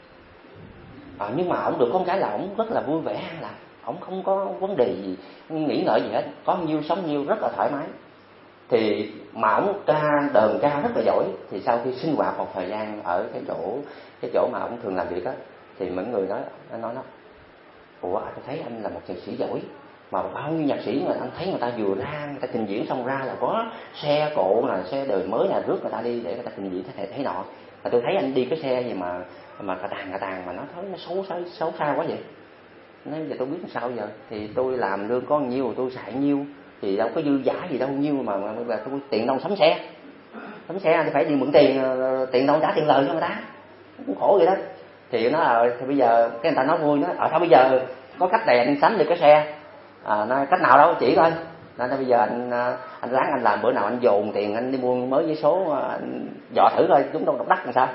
À, nhưng mà ổng được con gái là ổng rất là vui vẻ an lạc, ổng không có vấn đề gì nghĩ ngợi gì hết, có nhiêu sống nhiêu, rất là thoải mái. Thì mà ổng ca đờn ca rất là giỏi. Thì sau khi sinh hoạt một thời gian ở cái chỗ cái chỗ mà ổng thường làm việc á, thì mọi người nói nó nói nó ủa tôi thấy anh là một nhạc sĩ giỏi, mà bao nhiêu nhạc sĩ mà anh thấy người ta vừa ra người ta trình diễn xong ra là có xe cộ là xe đời mới là rước người ta đi để người ta trình diễn thế này thế nọ, mà tôi thấy anh đi cái xe gì mà mà cà tàng cà tàng mà nó thấy nó xấu xấu xấu xa quá vậy. Nói giờ tôi biết sao giờ, thì tôi làm lương có nhiêu tôi xài nhiêu, thì đâu có dư giả gì đâu nhiêu mà mà, mà tôi tiền đâu sắm xe sắm xe thì phải đi mượn tiền, tiền đâu trả tiền lời cho người ta, cũng khổ vậy đó. Thì nó là thì bây giờ cái người ta nói vui, nó ở sao bây giờ có cách này anh sắm được cái xe, à, nói cách nào đâu chỉ coi. Nên bây giờ anh anh ráng anh làm, bữa nào anh dồn tiền anh đi mua mới giấy số, anh dò thử coi chúng đâu độc đắc làm sao.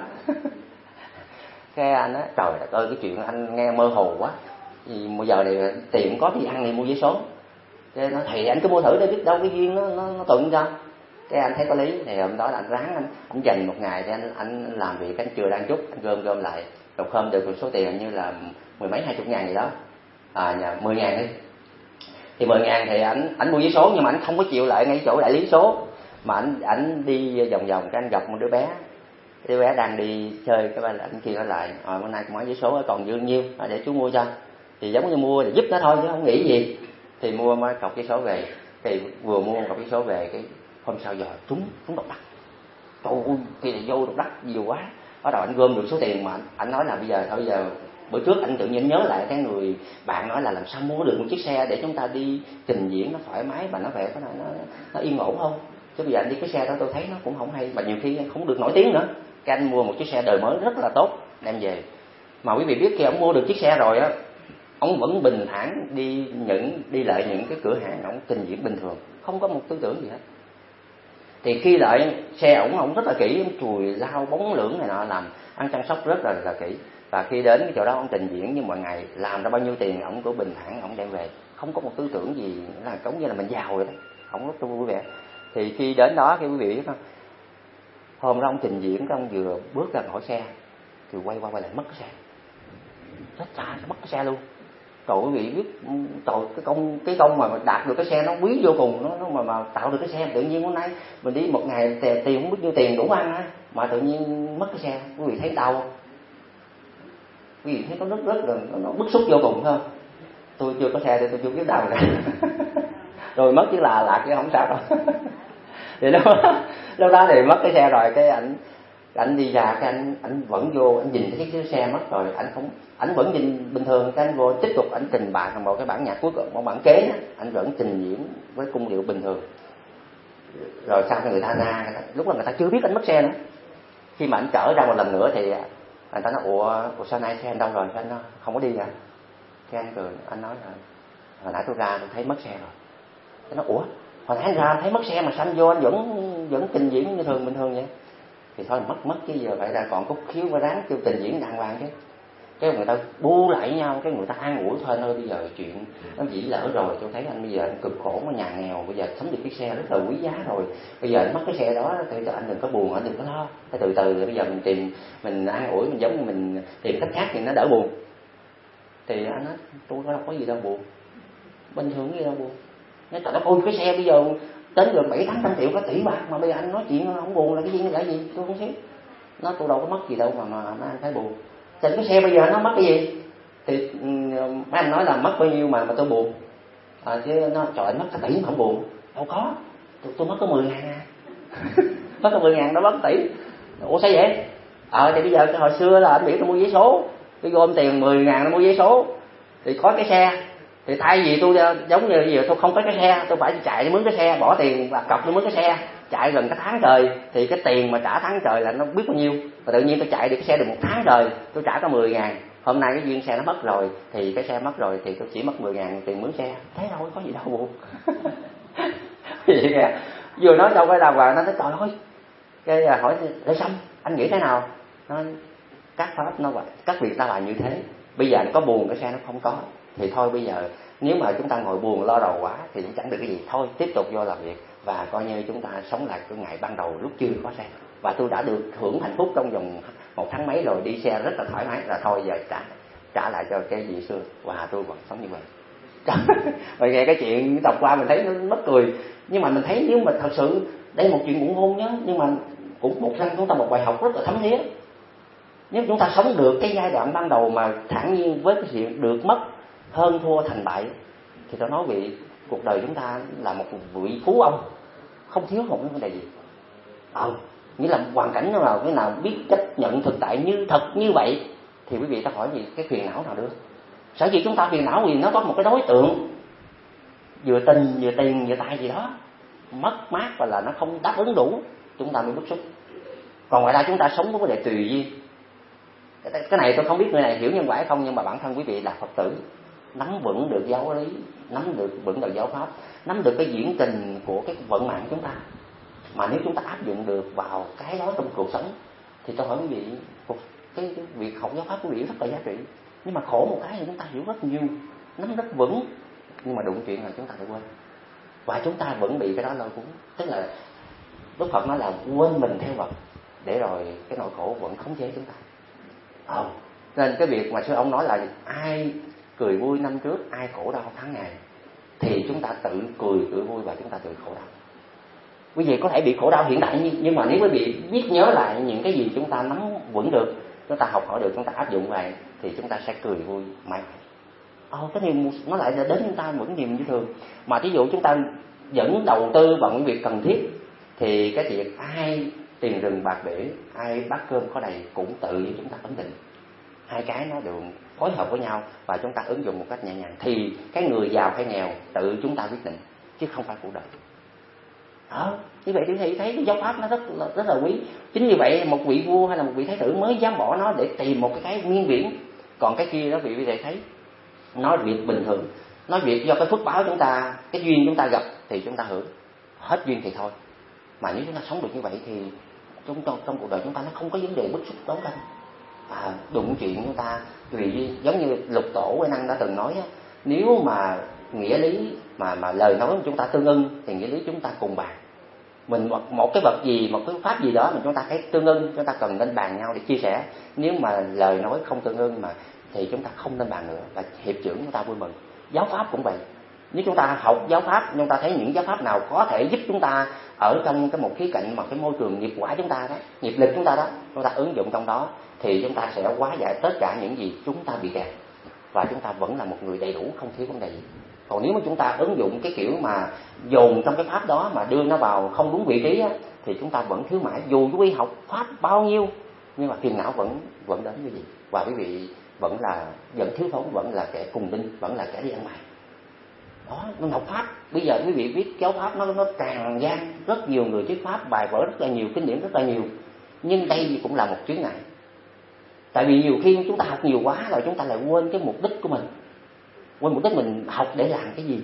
Cái anh nói trời ơi cái chuyện anh nghe mơ hồ quá, vì bây giờ này tiền có thì ăn thì mua giấy số. Cái nó thì anh cứ mua thử để biết đâu cái duyên nó nó, nó thuận cho. Cái anh thấy có lý thì hôm đó là anh ráng anh anh dành một ngày thì anh anh làm việc, anh chừa đang chút anh gom gom lại, rồi hôm được một số tiền như là mười mấy hai chục ngàn gì đó, à nhà mười ngàn đi. Thì mười ngàn thì anh anh mua giấy số, nhưng mà anh không có chịu lại ngay chỗ đại lý số, mà anh anh đi vòng vòng, cái anh gặp một đứa bé, đứa bé đang đi chơi, cái anh kia nói lại rồi bữa nay con nói giấy số còn dư nhiêu để chú mua cho. Thì giống như mua để giúp nó thôi chứ không nghĩ gì. Thì mua mấy cọc giấy số về, thì vừa mua một cọc giấy số về, cái hôm sau giờ trúng trúng độc đắc. Trời ơi thì là vô độc đắc nhiều quá. Bắt đầu anh gom được số tiền, mà anh, anh nói là bây giờ thôi bây giờ bữa trước anh tự nhiên nhớ lại cái người bạn nói là làm sao mua được một chiếc xe để chúng ta đi trình diễn nó thoải mái và nó về cái này nó nó yên ổn không. Chứ bây giờ anh đi cái xe đó tôi thấy nó cũng không hay, mà nhiều khi không được nổi tiếng nữa. Cái anh mua một chiếc xe đời mới rất là tốt đem về. Mà quý vị biết khi ông mua được chiếc xe rồi á, ông vẫn bình thản đi những đi lại những cái cửa hàng, ông trình diễn bình thường, không có một tư tưởng gì hết. Thì khi lại xe ổng ổng rất là kỹ, ông chùi lau bóng lưỡng này nọ, làm ăn chăm sóc rất là là kỹ. Và khi đến cái chỗ đó ông trình diễn như mọi ngày, làm ra bao nhiêu tiền ổng cũng bình thản ổng đem về, không có một tư tưởng gì, là giống như là mình giàu rồi đó, ổng rất vui vẻ. Thì khi đến đó cái quý vị biết không, hôm đó ông trình diễn, cái ông vừa bước ra khỏi xe thì quay qua quay lại mất cái xe, rất xa mất cái xe luôn. Trời quý vị biết, trời cái công cái công mà đạt được cái xe nó quý vô cùng, nó, nó mà mà tạo được cái xe, tự nhiên hôm nay mình đi một ngày tiền, tiền không biết nhiêu tiền đủ ăn á, mà tự nhiên mất cái xe, quý vị thấy đau không? Quý vị thấy có rất rất là nó, nó bức xúc vô cùng không? Tôi chưa có xe thì tôi chưa biết đau này. Rồi mất chứ là lạc chứ không sao đâu. Thì lúc lúc đó thì mất cái xe rồi, cái ảnh ảnh đi ra, cái anh ảnh vẫn vô, anh nhìn thấy cái xe mất rồi, anh không ảnh vẫn nhìn bình thường, cái anh vô tiếp tục ảnh trình bày một cái bản nhạc cuối cùng, một bản kế, anh vẫn trình diễn với cung điệu bình thường. Rồi sau khi người ta ra, lúc là người ta chưa biết anh mất xe nữa, khi mà anh trở ra một lần nữa thì người ta nói ủa, ủa sao nay xe anh đâu rồi, sao anh không có đi à? Cái anh cười, anh nói là hồi nãy tôi ra tôi thấy mất xe rồi. Cái nói ủa, hồi nãy anh ra anh thấy mất xe mà sao anh vô anh vẫn vẫn trình diễn như thường bình thường vậy? Thì thôi mất mất chứ giờ phải ra còn cúc khiếu và ráng kêu trình diễn đàng hoàng chứ. Cái người ta bu lại nhau, cái người ta an ủi thôi, thôi bây giờ chuyện nó dĩ lỡ rồi, tôi thấy anh bây giờ anh cực khổ mà nhà nghèo, bây giờ sắm được cái xe rất là quý giá rồi, bây giờ anh mất cái xe đó thì cho anh đừng có buồn, anh đừng có lo, cái từ từ bây giờ mình tìm, mình an ủi, mình giống như mình tìm cách khác thì nó đỡ buồn. Thì anh nói tôi đâu có gì đâu buồn, bình thường gì đâu buồn. Nói trời đất ơi cái xe bây giờ đến được bảy tám trăm triệu có tỷ bạc mà bây giờ anh nói chuyện không buồn là cái gì là gì, tôi không biết. Nó tôi đâu có mất gì đâu mà mà nó anh thấy buồn. Trên cái xe bây giờ nó mất cái gì thì mấy anh nói là mất bao nhiêu mà mà tôi buồn, à, chứ nó trời mất cái tỷ mà không buồn đâu có, tôi, tôi mất có mười ngàn à. Mất có mười ngàn nó mất tỷ, ủa sao vậy? Ờ thì bây giờ hồi xưa là anh biểu tôi mua vé số, tôi gom tiền mười ngàn nó mua vé số, thì có cái xe, thì thay vì tôi giống như bây giờ tôi không có cái xe, tôi phải chạy đi mướn cái xe, bỏ tiền và cọc tôi mướn cái xe, chạy gần cái tháng trời, thì cái tiền mà trả tháng trời là nó biết bao nhiêu, và tự nhiên tôi chạy được cái xe được một tháng trời, tôi trả có mười ngàn, hôm nay cái duyên xe nó mất rồi, thì cái xe mất rồi thì tôi chỉ mất mười ngàn tiền mướn xe, thế thôi, có gì đâu buồn. Vậy kìa, vừa nói đâu cái đàng hoàng nó nói trời ơi, cái hỏi Lê Sâm anh nghĩ thế nào, nó các pháp nó vậy, các việc ta làm như thế, bây giờ nó có buồn cái xe nó không có, thì thôi bây giờ nếu mà chúng ta ngồi buồn lo đầu quá thì cũng chẳng được cái gì, thôi tiếp tục vô làm việc và coi như chúng ta sống lại cái ngày ban đầu lúc chưa có xe, và tôi đã được hưởng hạnh phúc trong vòng một tháng mấy rồi, đi xe rất là thoải mái, là thôi giờ trả trả lại cho cái gì xưa, và tôi vẫn sống như vậy. Rồi nghe cái chuyện đọc qua mình thấy nó mất cười, nhưng mà mình thấy nếu mà thật sự đây là một chuyện ngụ ngôn nhá, nhưng mà cũng một rằng chúng ta một bài học rất là thấm thía. Nếu chúng ta sống được cái giai đoạn ban đầu mà thản nhiên với cái chuyện được mất, hơn thua thành bại, thì tôi nói vị cuộc đời chúng ta là một vị phú ông, không thiếu một cái vấn đề gì. Ờ, nghĩa là hoàn cảnh nào cái nào biết chấp nhận thực tại như thật như vậy, thì quý vị ta hỏi gì cái phiền não nào được. Sở dĩ chúng ta phiền não vì nó có một cái đối tượng vừa tình vừa tiền vừa tài gì đó mất mát, và là nó không đáp ứng đủ, chúng ta mới bức xúc. Còn ngoài ra chúng ta sống với vấn đề tùy duyên. Cái này tôi không biết người này hiểu nhân quả hay không, nhưng mà bản thân quý vị là Phật tử, nắm vững được giáo lý, nắm được vững được giáo pháp, nắm được cái diễn trình của cái vận mạng của chúng ta, mà nếu chúng ta áp dụng được vào cái đó trong cuộc sống, thì tôi hỏi quý vị, cái, cái việc học giáo pháp của quý vị rất là giá trị. Nhưng mà khổ một cái là chúng ta hiểu rất nhiều, nắm rất vững, nhưng mà đụng chuyện là chúng ta lại quên, và chúng ta vẫn bị cái đó lôi cuốn. Tức là Đức Phật nói là quên mình theo vật, để rồi cái nỗi khổ vẫn khống chế chúng ta. Ờ, nên cái việc mà sư ông nói là ai cười vui năm trước, ai khổ đau tháng ngày, thì chúng ta tự cười tự vui và chúng ta tự khổ đau. Quý vị có thể bị khổ đau hiện tại, nhưng mà nếu quý vị biết nhớ lại những cái gì chúng ta nắm vững được, chúng ta học hỏi được, chúng ta áp dụng về, thì chúng ta sẽ cười vui mãi mãi. Ờ, cái niềm nó lại đến chúng ta vẫn niềm như thường. Mà thí dụ chúng ta vẫn đầu tư vào những việc cần thiết, thì cái việc ai tiền rừng bạc bể, ai bát cơm có đầy cũng tự như chúng ta ấn định. Hai cái nó đều phối hợp với nhau và chúng ta ứng dụng một cách nhẹ nhàng, thì cái người giàu hay nghèo tự chúng ta quyết định, chứ không phải cuộc đời. Đó, như vậy thì thấy cái giáo pháp nó rất là, rất là quý. Chính như vậy một vị vua hay là một vị thái tử mới dám bỏ nó để tìm một cái cái nguyên viễn. Còn cái kia đó vị vị thầy thấy nói việc bình thường, nói việc do cái phước báo chúng ta, cái duyên chúng ta gặp thì chúng ta hưởng, hết duyên thì thôi. Mà nếu chúng ta sống được như vậy thì trong, trong, trong cuộc đời chúng ta nó không có vấn đề bức xúc đấu tranh. À, đụng chuyện chúng ta tùy duyên, giống như Lục Tổ Huệ Năng đã từng nói á, nếu mà nghĩa lý mà mà lời nói của chúng ta tương ưng thì nghĩa lý chúng ta cùng bàn. Mình một cái vật gì, một cái pháp gì đó mà chúng ta thấy tương ưng, chúng ta cần nên bàn nhau để chia sẻ. Nếu mà lời nói không tương ưng mà thì chúng ta không nên bàn nữa, và hiệp trưởng chúng ta vui mừng. Giáo pháp cũng vậy. Nếu chúng ta học giáo pháp, chúng ta thấy những giáo pháp nào có thể giúp chúng ta ở trong cái một khía cạnh mà cái môi trường nghiệp quả chúng ta đó, nghiệp lực chúng ta đó, chúng ta ứng dụng trong đó, thì chúng ta sẽ hóa giải tất cả những gì chúng ta bị kẹt, và chúng ta vẫn là một người đầy đủ, không thiếu vấn đề gì. Còn nếu mà chúng ta ứng dụng cái kiểu mà dồn trong cái pháp đó mà đưa nó vào không đúng vị trí á, thì chúng ta vẫn thiếu mãi. Dù quý vị học pháp bao nhiêu nhưng mà phiền não vẫn vẫn đến cái gì, và quý vị vẫn là vẫn thiếu thốn, vẫn là kẻ cùng đinh, vẫn là kẻ đi ăn mày. Đó, nó học pháp. Bây giờ quý vị biết giáo pháp nó nó tràn gian, rất nhiều người thuyết pháp, bài vở rất là nhiều, kinh điển rất là nhiều. Nhưng đây cũng là một chướng ngại. Tại vì nhiều khi chúng ta học nhiều quá rồi chúng ta lại quên cái mục đích của mình, quên mục đích mình học để làm cái gì.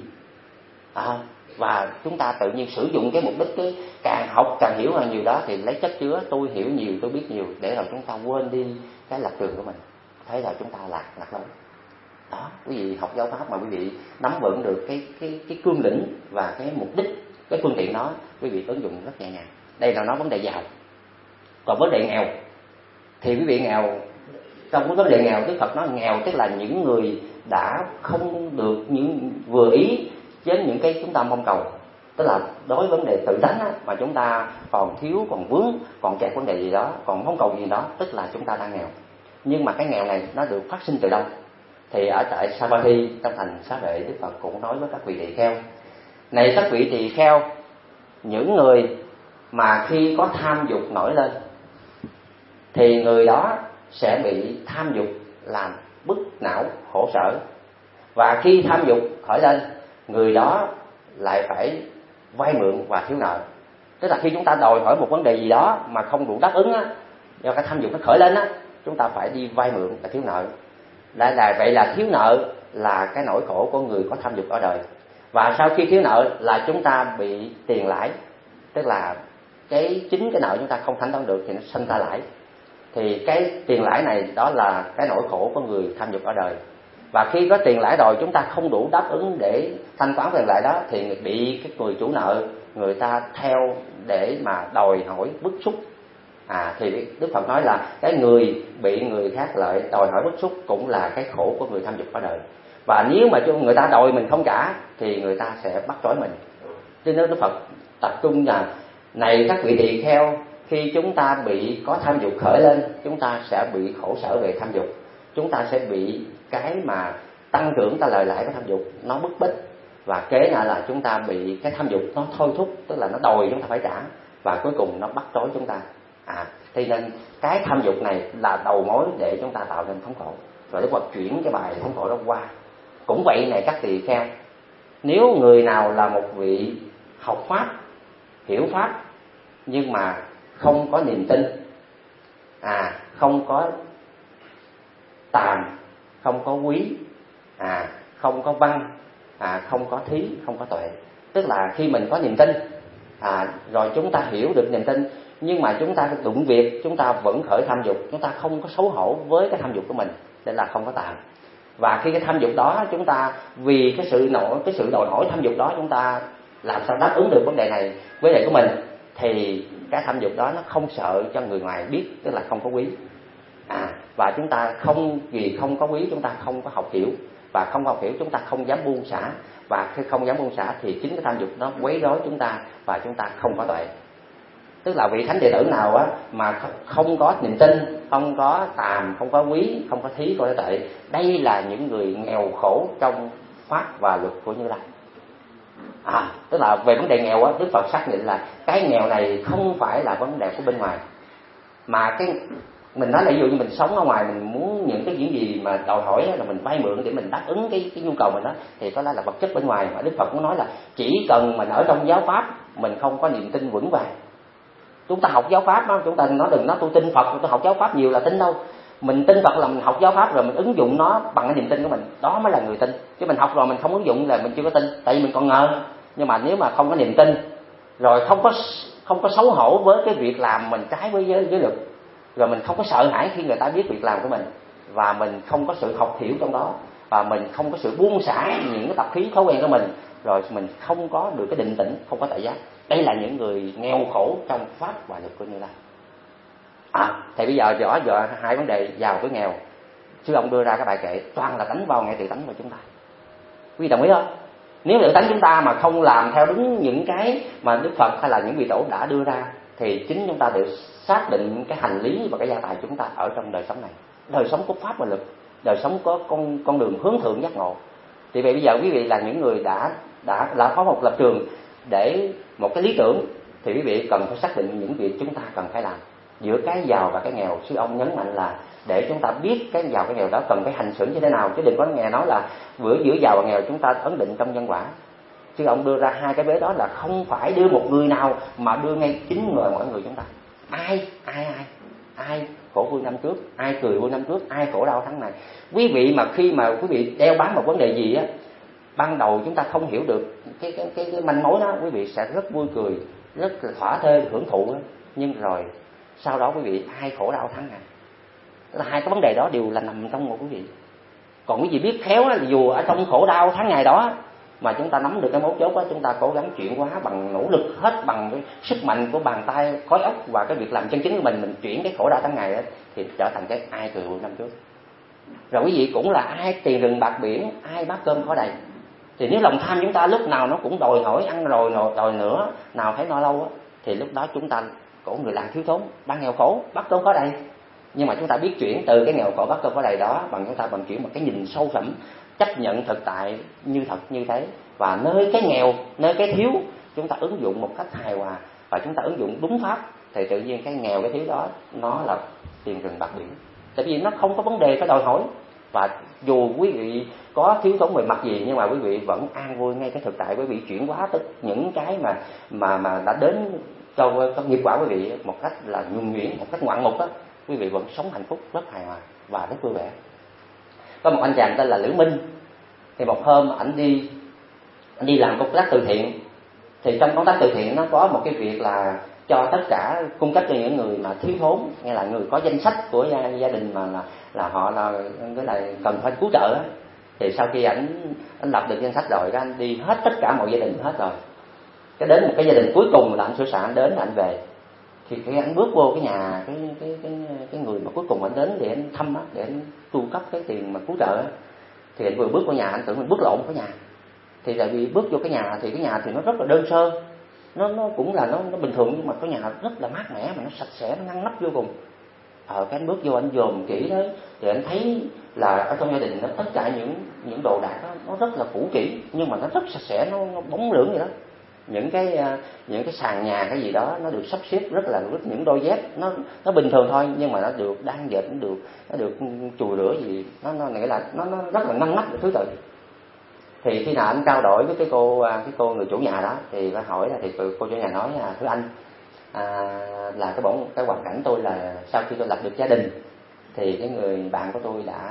À, và chúng ta tự nhiên sử dụng cái mục đích cái càng học càng hiểu là nhiều đó, thì lấy chất chứa tôi hiểu nhiều, tôi biết nhiều, để rồi chúng ta quên đi cái lập trường của mình. Thế là chúng ta lạc lạc lối. Đó, quý vị học giáo pháp mà quý vị nắm vững được cái cái cái cương lĩnh và cái mục đích, cái phương tiện đó, quý vị ứng dụng rất nhẹ nhàng. Đây là nói vấn đề giàu. Còn vấn đề nghèo thì quý vị nghèo, trong cái vấn đề nghèo Đức Phật nói nghèo tức là những người đã không được những vừa ý với những cái chúng ta mong cầu. Tức là đối với vấn đề tự tánh á, mà chúng ta còn thiếu, còn vướng, còn kẹt vấn đề gì đó, còn mong cầu gì đó, tức là chúng ta đang nghèo. Nhưng mà cái nghèo này nó được phát sinh từ đâu? Thì ở tại Savatthi, trong thành Xá Vệ, Đức Phật cũng nói với các vị tỳ kheo: này các vị tỳ kheo, những người mà khi có tham dục nổi lên thì người đó sẽ bị tham dục làm bức não khổ sở. Và khi tham dục khởi lên, người đó lại phải vay mượn và thiếu nợ. Tức là khi chúng ta đòi hỏi một vấn đề gì đó mà không đủ đáp ứng á, do cái tham dục nó khởi lên á, chúng ta phải đi vay mượn và thiếu nợ. Đây là vậy là thiếu nợ là cái nỗi khổ của người có tham dục ở đời. Và sau khi thiếu nợ là chúng ta bị tiền lãi, tức là cái chính cái nợ chúng ta không thanh toán được thì nó sinh ra lãi. Thì cái tiền lãi này đó là cái nỗi khổ của người tham dục ở đời. Và khi có tiền lãi rồi chúng ta không đủ đáp ứng để thanh toán tiền lãi đó thì bị cái người chủ nợ người ta theo để mà đòi hỏi bức xúc. À thì Đức Phật nói là cái người bị người khác lợi đòi hỏi bức xúc cũng là cái khổ của người tham dục ở đời. Và nếu mà người ta đòi mình không trả thì người ta sẽ bắt trói mình. Cho nên Đức Phật tập trung là này các vị tỳ kheo, khi chúng ta bị có tham dục khởi lên, chúng ta sẽ bị khổ sở về tham dục. Chúng ta sẽ bị cái mà tăng trưởng ta lời lãi của tham dục nó bức bách. Và kế lại là chúng ta bị cái tham dục nó thôi thúc, tức là nó đòi chúng ta phải trả. Và cuối cùng nó bắt trói chúng ta. À, thì nên cái tham dục này là đầu mối để chúng ta tạo nên thống khổ. Rồi Đức Phật chuyển cái bài thống khổ đó qua. Cũng vậy này các tỳ kheo, nếu người nào là một vị học Pháp, hiểu Pháp, nhưng mà không có niềm tin, à, không có tàm, không có quý, à, không có văn, à, không có thí, không có tuệ. Tức là khi mình có niềm tin, à, rồi chúng ta hiểu được niềm tin, nhưng mà chúng ta đụng việc, chúng ta vẫn khởi tham dục, chúng ta không có xấu hổ với cái tham dục của mình, để là không có tàm. Và khi cái tham dục đó chúng ta vì cái sự nổi cái sự đòi hỏi tham dục đó chúng ta làm sao đáp ứng được vấn đề này vấn đề của mình, thì cái tham dục đó nó không sợ cho người ngoài biết, tức là không có quý. À, và chúng ta không vì không có quý chúng ta không có học hiểu, và không học hiểu chúng ta không dám buông xả, và khi không dám buông xả thì chính cái tham dục nó quấy rối chúng ta và chúng ta không có tuệ. Tức là vị thánh đệ tử nào á mà không có niềm tin, không có tàm, không có quý, không có thí, không có tuệ, đây là những người nghèo khổ trong pháp và luật của Như Lai. À, tức là về vấn đề nghèo á, Đức Phật xác định là cái nghèo này không phải là vấn đề của bên ngoài, mà cái mình nói là ví dụ như mình sống ở ngoài, mình muốn những cái những gì mà đòi hỏi là mình vay mượn để mình đáp ứng cái cái nhu cầu mình đó, thì có lẽ là vật chất bên ngoài. Mà Đức Phật cũng nói là chỉ cần mình ở trong giáo pháp mình không có niềm tin vững vàng. Chúng ta học giáo pháp đó, chúng ta nói đừng nói tôi tin Phật, tôi học giáo pháp nhiều là tin đâu. Mình tin Phật là mình học giáo pháp rồi mình ứng dụng nó bằng cái niềm tin của mình, đó mới là người tin. Chứ mình học rồi mình không ứng dụng là mình chưa có tin, tại vì mình còn ngờ. Nhưng mà nếu mà không có niềm tin, rồi không có không có xấu hổ với cái việc làm mình trái với giới, giới luật, rồi mình không có sợ hãi khi người ta biết việc làm của mình, và mình không có sự học hiểu trong đó, và mình không có sự buông xả những cái tập khí thói quen của mình, rồi mình không có được cái định tĩnh, không có tại giác. Đây là những người nghèo khổ trong pháp và luật của Như Lai. À, thì bây giờ rõ giờ hai vấn đề giàu với nghèo, sư ông đưa ra cái bài kệ toàn là đánh vào ngay tự tánh của chúng ta. Quý vị đồng ý không? Nếu tự tánh chúng ta mà không làm theo đúng những cái mà Đức Phật hay là những vị tổ đã đưa ra, thì chính chúng ta đều xác định cái hành lý và cái gia tài của chúng ta ở trong đời sống này, đời sống của pháp và luật, đời sống có con con đường hướng thượng giác ngộ. Thì vậy bây giờ quý vị là những người đã đã đã có một lập trường để một cái lý tưởng, thì quý vị cần phải xác định những việc chúng ta cần phải làm. Giữa cái giàu và cái nghèo, sư ông nhấn mạnh là để chúng ta biết cái giàu cái nghèo đó cần phải hành xử như thế nào, chứ đừng có nghe nói là bữa giữa giàu và nghèo chúng ta ấn định trong nhân quả. Sư ông đưa ra hai cái vế đó là không phải đưa một người nào mà đưa ngay chính người mỗi người chúng ta. Ai ai ai ai khổ vui năm trước, ai cười vui năm trước, ai khổ đau tháng này. Quý vị mà khi mà quý vị đeo bám một vấn đề gì á, ban đầu chúng ta không hiểu được cái cái cái, cái manh mối đó, quý vị sẽ rất vui cười, rất là thỏa thê hưởng thụ đó. Nhưng rồi sau đó quý vị ai khổ đau tháng này, là hai cái vấn đề đó đều là nằm trong một quý vị. Còn quý vị biết khéo là dù ở trong khổ đau tháng ngày đó mà chúng ta nắm được cái mấu chốt đó, chúng ta cố gắng chuyển hóa bằng nỗ lực hết, bằng cái sức mạnh của bàn tay, khối óc và cái việc làm chân chính của mình, mình chuyển cái khổ đau tháng ngày đó, thì trở thành cái ai cười vui năm trước. Rồi quý vị cũng là ai tiền rừng bạc biển, ai bát cơm khó đầy. Thì nếu lòng tham chúng ta lúc nào nó cũng đòi hỏi ăn rồi đòi nữa, nào thấy no lâu á, thì lúc đó chúng ta cổ người làng thiếu thốn, đang nghèo khổ, bát cơm khó đầy. Nhưng mà chúng ta biết chuyển từ cái nghèo khổ bát cơm khó đầy đó bằng chúng ta bằng chuyển một cái nhìn sâu thẳm, chấp nhận thực tại như thật như thế, và nơi cái nghèo, nơi cái thiếu chúng ta ứng dụng một cách hài hòa và chúng ta ứng dụng đúng pháp, thì tự nhiên cái nghèo cái thiếu đó nó là tiền rừng bạc biển. Tại vì nó không có vấn đề phải đòi hỏi, và dù quý vị có thiếu thốn về mặt gì nhưng mà quý vị vẫn an vui ngay cái thực tại, quý vị chuyển hóa tất những cái mà mà mà đã đến cho, cho nghiệp quả quý vị một cách là nhuần nhuyễn, một cách ngoạn mục á, quý vị vẫn sống hạnh phúc rất hài hòa và rất vui vẻ. Có một anh chàng tên là Lữ Minh, thì một hôm ảnh đi anh đi làm công tác từ thiện, thì trong công tác từ thiện nó có một cái việc là cho tất cả cung cấp cho những người mà thiếu thốn, nghe là người có danh sách của gia, gia đình mà là là họ là cái là cần phải cứu trợ á. Thì sau khi ảnh anh lập được danh sách rồi, cái anh đi hết tất cả mọi gia đình hết rồi, cái đến một cái gia đình cuối cùng là anh sửa soạn anh đến anh về, thì khi anh bước vô cái nhà cái cái cái cái người mà cuối cùng anh đến để anh thăm á, để anh chu cấp cái tiền mà cứu trợ á, thì anh vừa bước vào nhà anh tưởng mình bước lộn cái nhà. Thì tại vì bước vô cái nhà thì cái nhà thì nó rất là đơn sơ, nó nó cũng là nó, nó bình thường, nhưng mà cái nhà rất là mát mẻ mà nó sạch sẽ, nó ngăn nắp vô cùng. Ờ cái anh bước vô anh dòm kỹ đấy, thì anh thấy là ở trong gia đình nó tất cả những những đồ đạc đó nó rất là cũ kỹ, nhưng mà nó rất sạch sẽ, nó, nó bóng lưỡng vậy đó. Những cái những cái sàn nhà cái gì đó nó được sắp xếp rất là rất, những đôi dép nó nó bình thường thôi, nhưng mà nó được đan dệt, nó được nó được chùi rửa gì, nó nó nghĩa là nó nó rất là ngăn nắp thứ tự. Thì khi nào anh trao đổi với cái cô cái cô người chủ nhà đó, thì bà hỏi là thì cô chủ nhà nói là thưa anh, à, là cái bổn cái hoàn cảnh tôi là sau khi tôi lập được gia đình thì cái người bạn của tôi đã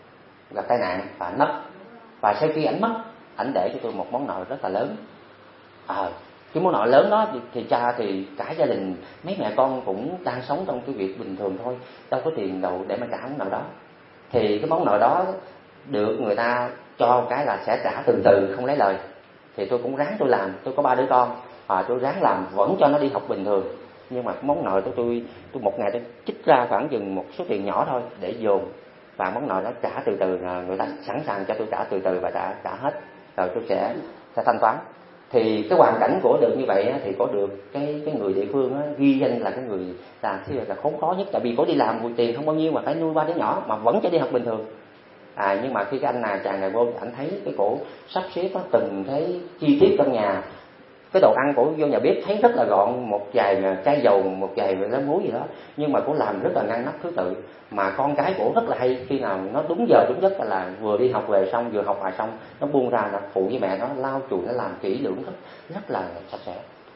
gặp tai nạn và anh mất, và sau khi ảnh mất ảnh để cho tôi một món nợ rất là lớn. Ờ à, cái món nợ lớn đó thì, thì cha thì cả gia đình mấy mẹ con cũng đang sống trong cái việc bình thường thôi, đâu có tiền đâu để mà trả món nợ đó. Thì cái món nợ đó được người ta cho cái là sẽ trả từ từ không lấy lời, thì tôi cũng ráng tôi làm, tôi có ba đứa con và tôi ráng làm vẫn cho nó đi học bình thường. Nhưng mà món nợ của tôi tôi một ngày tôi trích ra khoảng chừng một số tiền nhỏ thôi để dồn, và món nợ đó trả từ từ, người ta sẵn sàng cho tôi trả từ từ và trả trả hết rồi tôi sẽ sẽ thanh toán. Thì cái hoàn cảnh của được như vậy thì có được cái cái người địa phương á, ghi danh là cái người là thì là khốn khó nhất, tại vì có đi làm vui tiền không bao nhiêu mà phải nuôi ba đứa nhỏ mà vẫn cho đi học bình thường. À, nhưng mà khi cái anh nào chàng này vô, anh thấy cái cổ sắp xếp có từng cái chi tiết trong nhà, cái đồ ăn cổ vô nhà bếp thấy rất là gọn, một vài chai dầu, một vài lá muối gì đó, nhưng mà cổ làm rất là ngăn nắp thứ tự. Mà con cái cổ rất là hay, khi nào nó đúng giờ đúng giấc là vừa đi học về xong, vừa học bài xong, nó buông ra nó phụ với mẹ nó lau chùi, nó làm kỹ lưỡng rất rất là sạch sẽ.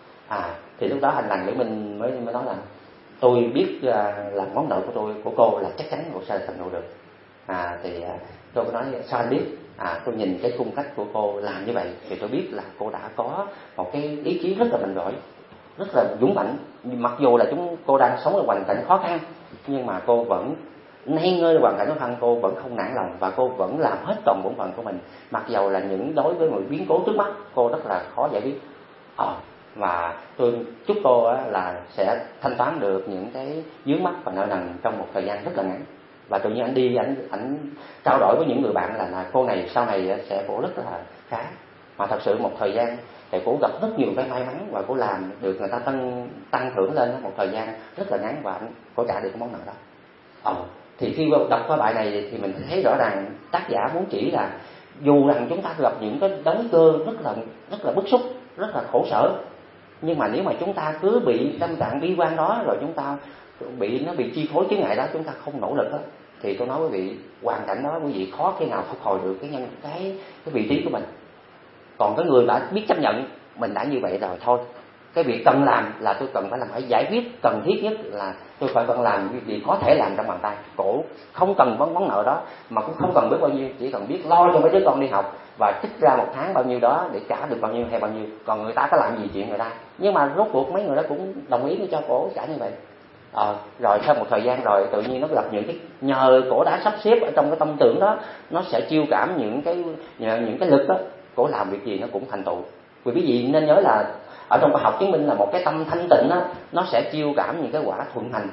À thì lúc đó anh làng Lữ Minh mới mới nói là tôi biết uh, là món nợ của tôi của cô là chắc chắn cô sẽ thành tựu được. À thì uh, tôi nói sao anh biết? À tôi nhìn cái cung cách của cô làm như vậy thì tôi biết là cô đã có một cái ý chí rất là mạnh giỏi, rất là dũng mãnh. Mặc dù là chúng cô đang sống ở hoàn cảnh khó khăn, nhưng mà cô vẫn nay ngơi hoàn cảnh khó khăn, cô vẫn không nản lòng và cô vẫn làm hết toàn bổn phận của mình. Mặc dầu là những đối với một biến cố trước mắt cô rất là khó giải quyết. Ờ, và tôi chúc cô là sẽ thanh toán được những cái vướng mắc và nợ nần trong một thời gian rất là ngắn. Và tự nhiên anh đi anh anh trao đổi với những người bạn là, là cô này sau này sẽ cổ rất là khá. Mà thật sự một thời gian thì cô gặp rất nhiều cái may mắn và cô làm được người ta tăng tăng thưởng lên một thời gian rất là ngắn và anh cô trả được cái món nợ đó. Ờ, thì khi đọc qua bài này thì mình thấy rõ ràng tác giả muốn chỉ là dù rằng chúng ta gặp những cái đau cơ rất là rất là bức xúc, rất là khổ sở, nhưng mà nếu mà chúng ta cứ bị tâm trạng bi quan đó rồi chúng ta bị nó bị chi phối chướng ngại đó, chúng ta không nỗ lực đó, thì tôi nói quý vị hoàn cảnh đó quý vị khó khi nào phục hồi được cái nhân cái cái vị trí của mình. Còn cái người đã biết chấp nhận mình đã như vậy rồi thôi, cái việc cần làm là tôi cần phải làm, phải giải quyết cần thiết nhất là tôi phải cần làm vì có thể làm trong bàn tay. Cổ không cần món món nợ đó mà cũng không cần biết bao nhiêu, chỉ cần biết lo cho mấy đứa con đi học và trích ra một tháng bao nhiêu đó để trả được bao nhiêu hay bao nhiêu. Còn người ta có làm gì chuyện người ta, nhưng mà rốt cuộc mấy người đó cũng đồng ý để cho cổ trả như vậy. Ờ, rồi sau một thời gian rồi tự nhiên nó gặp những cái nhờ cổ đã sắp xếp ở trong cái tâm tưởng đó, nó sẽ chiêu cảm những cái nhờ những cái lực đó, cổ làm việc gì nó cũng thành tựu. Vì cái gì nên nhớ là ở trong khoa học chứng minh là một cái tâm thanh tịnh đó, nó sẽ chiêu cảm những cái quả thuận hành.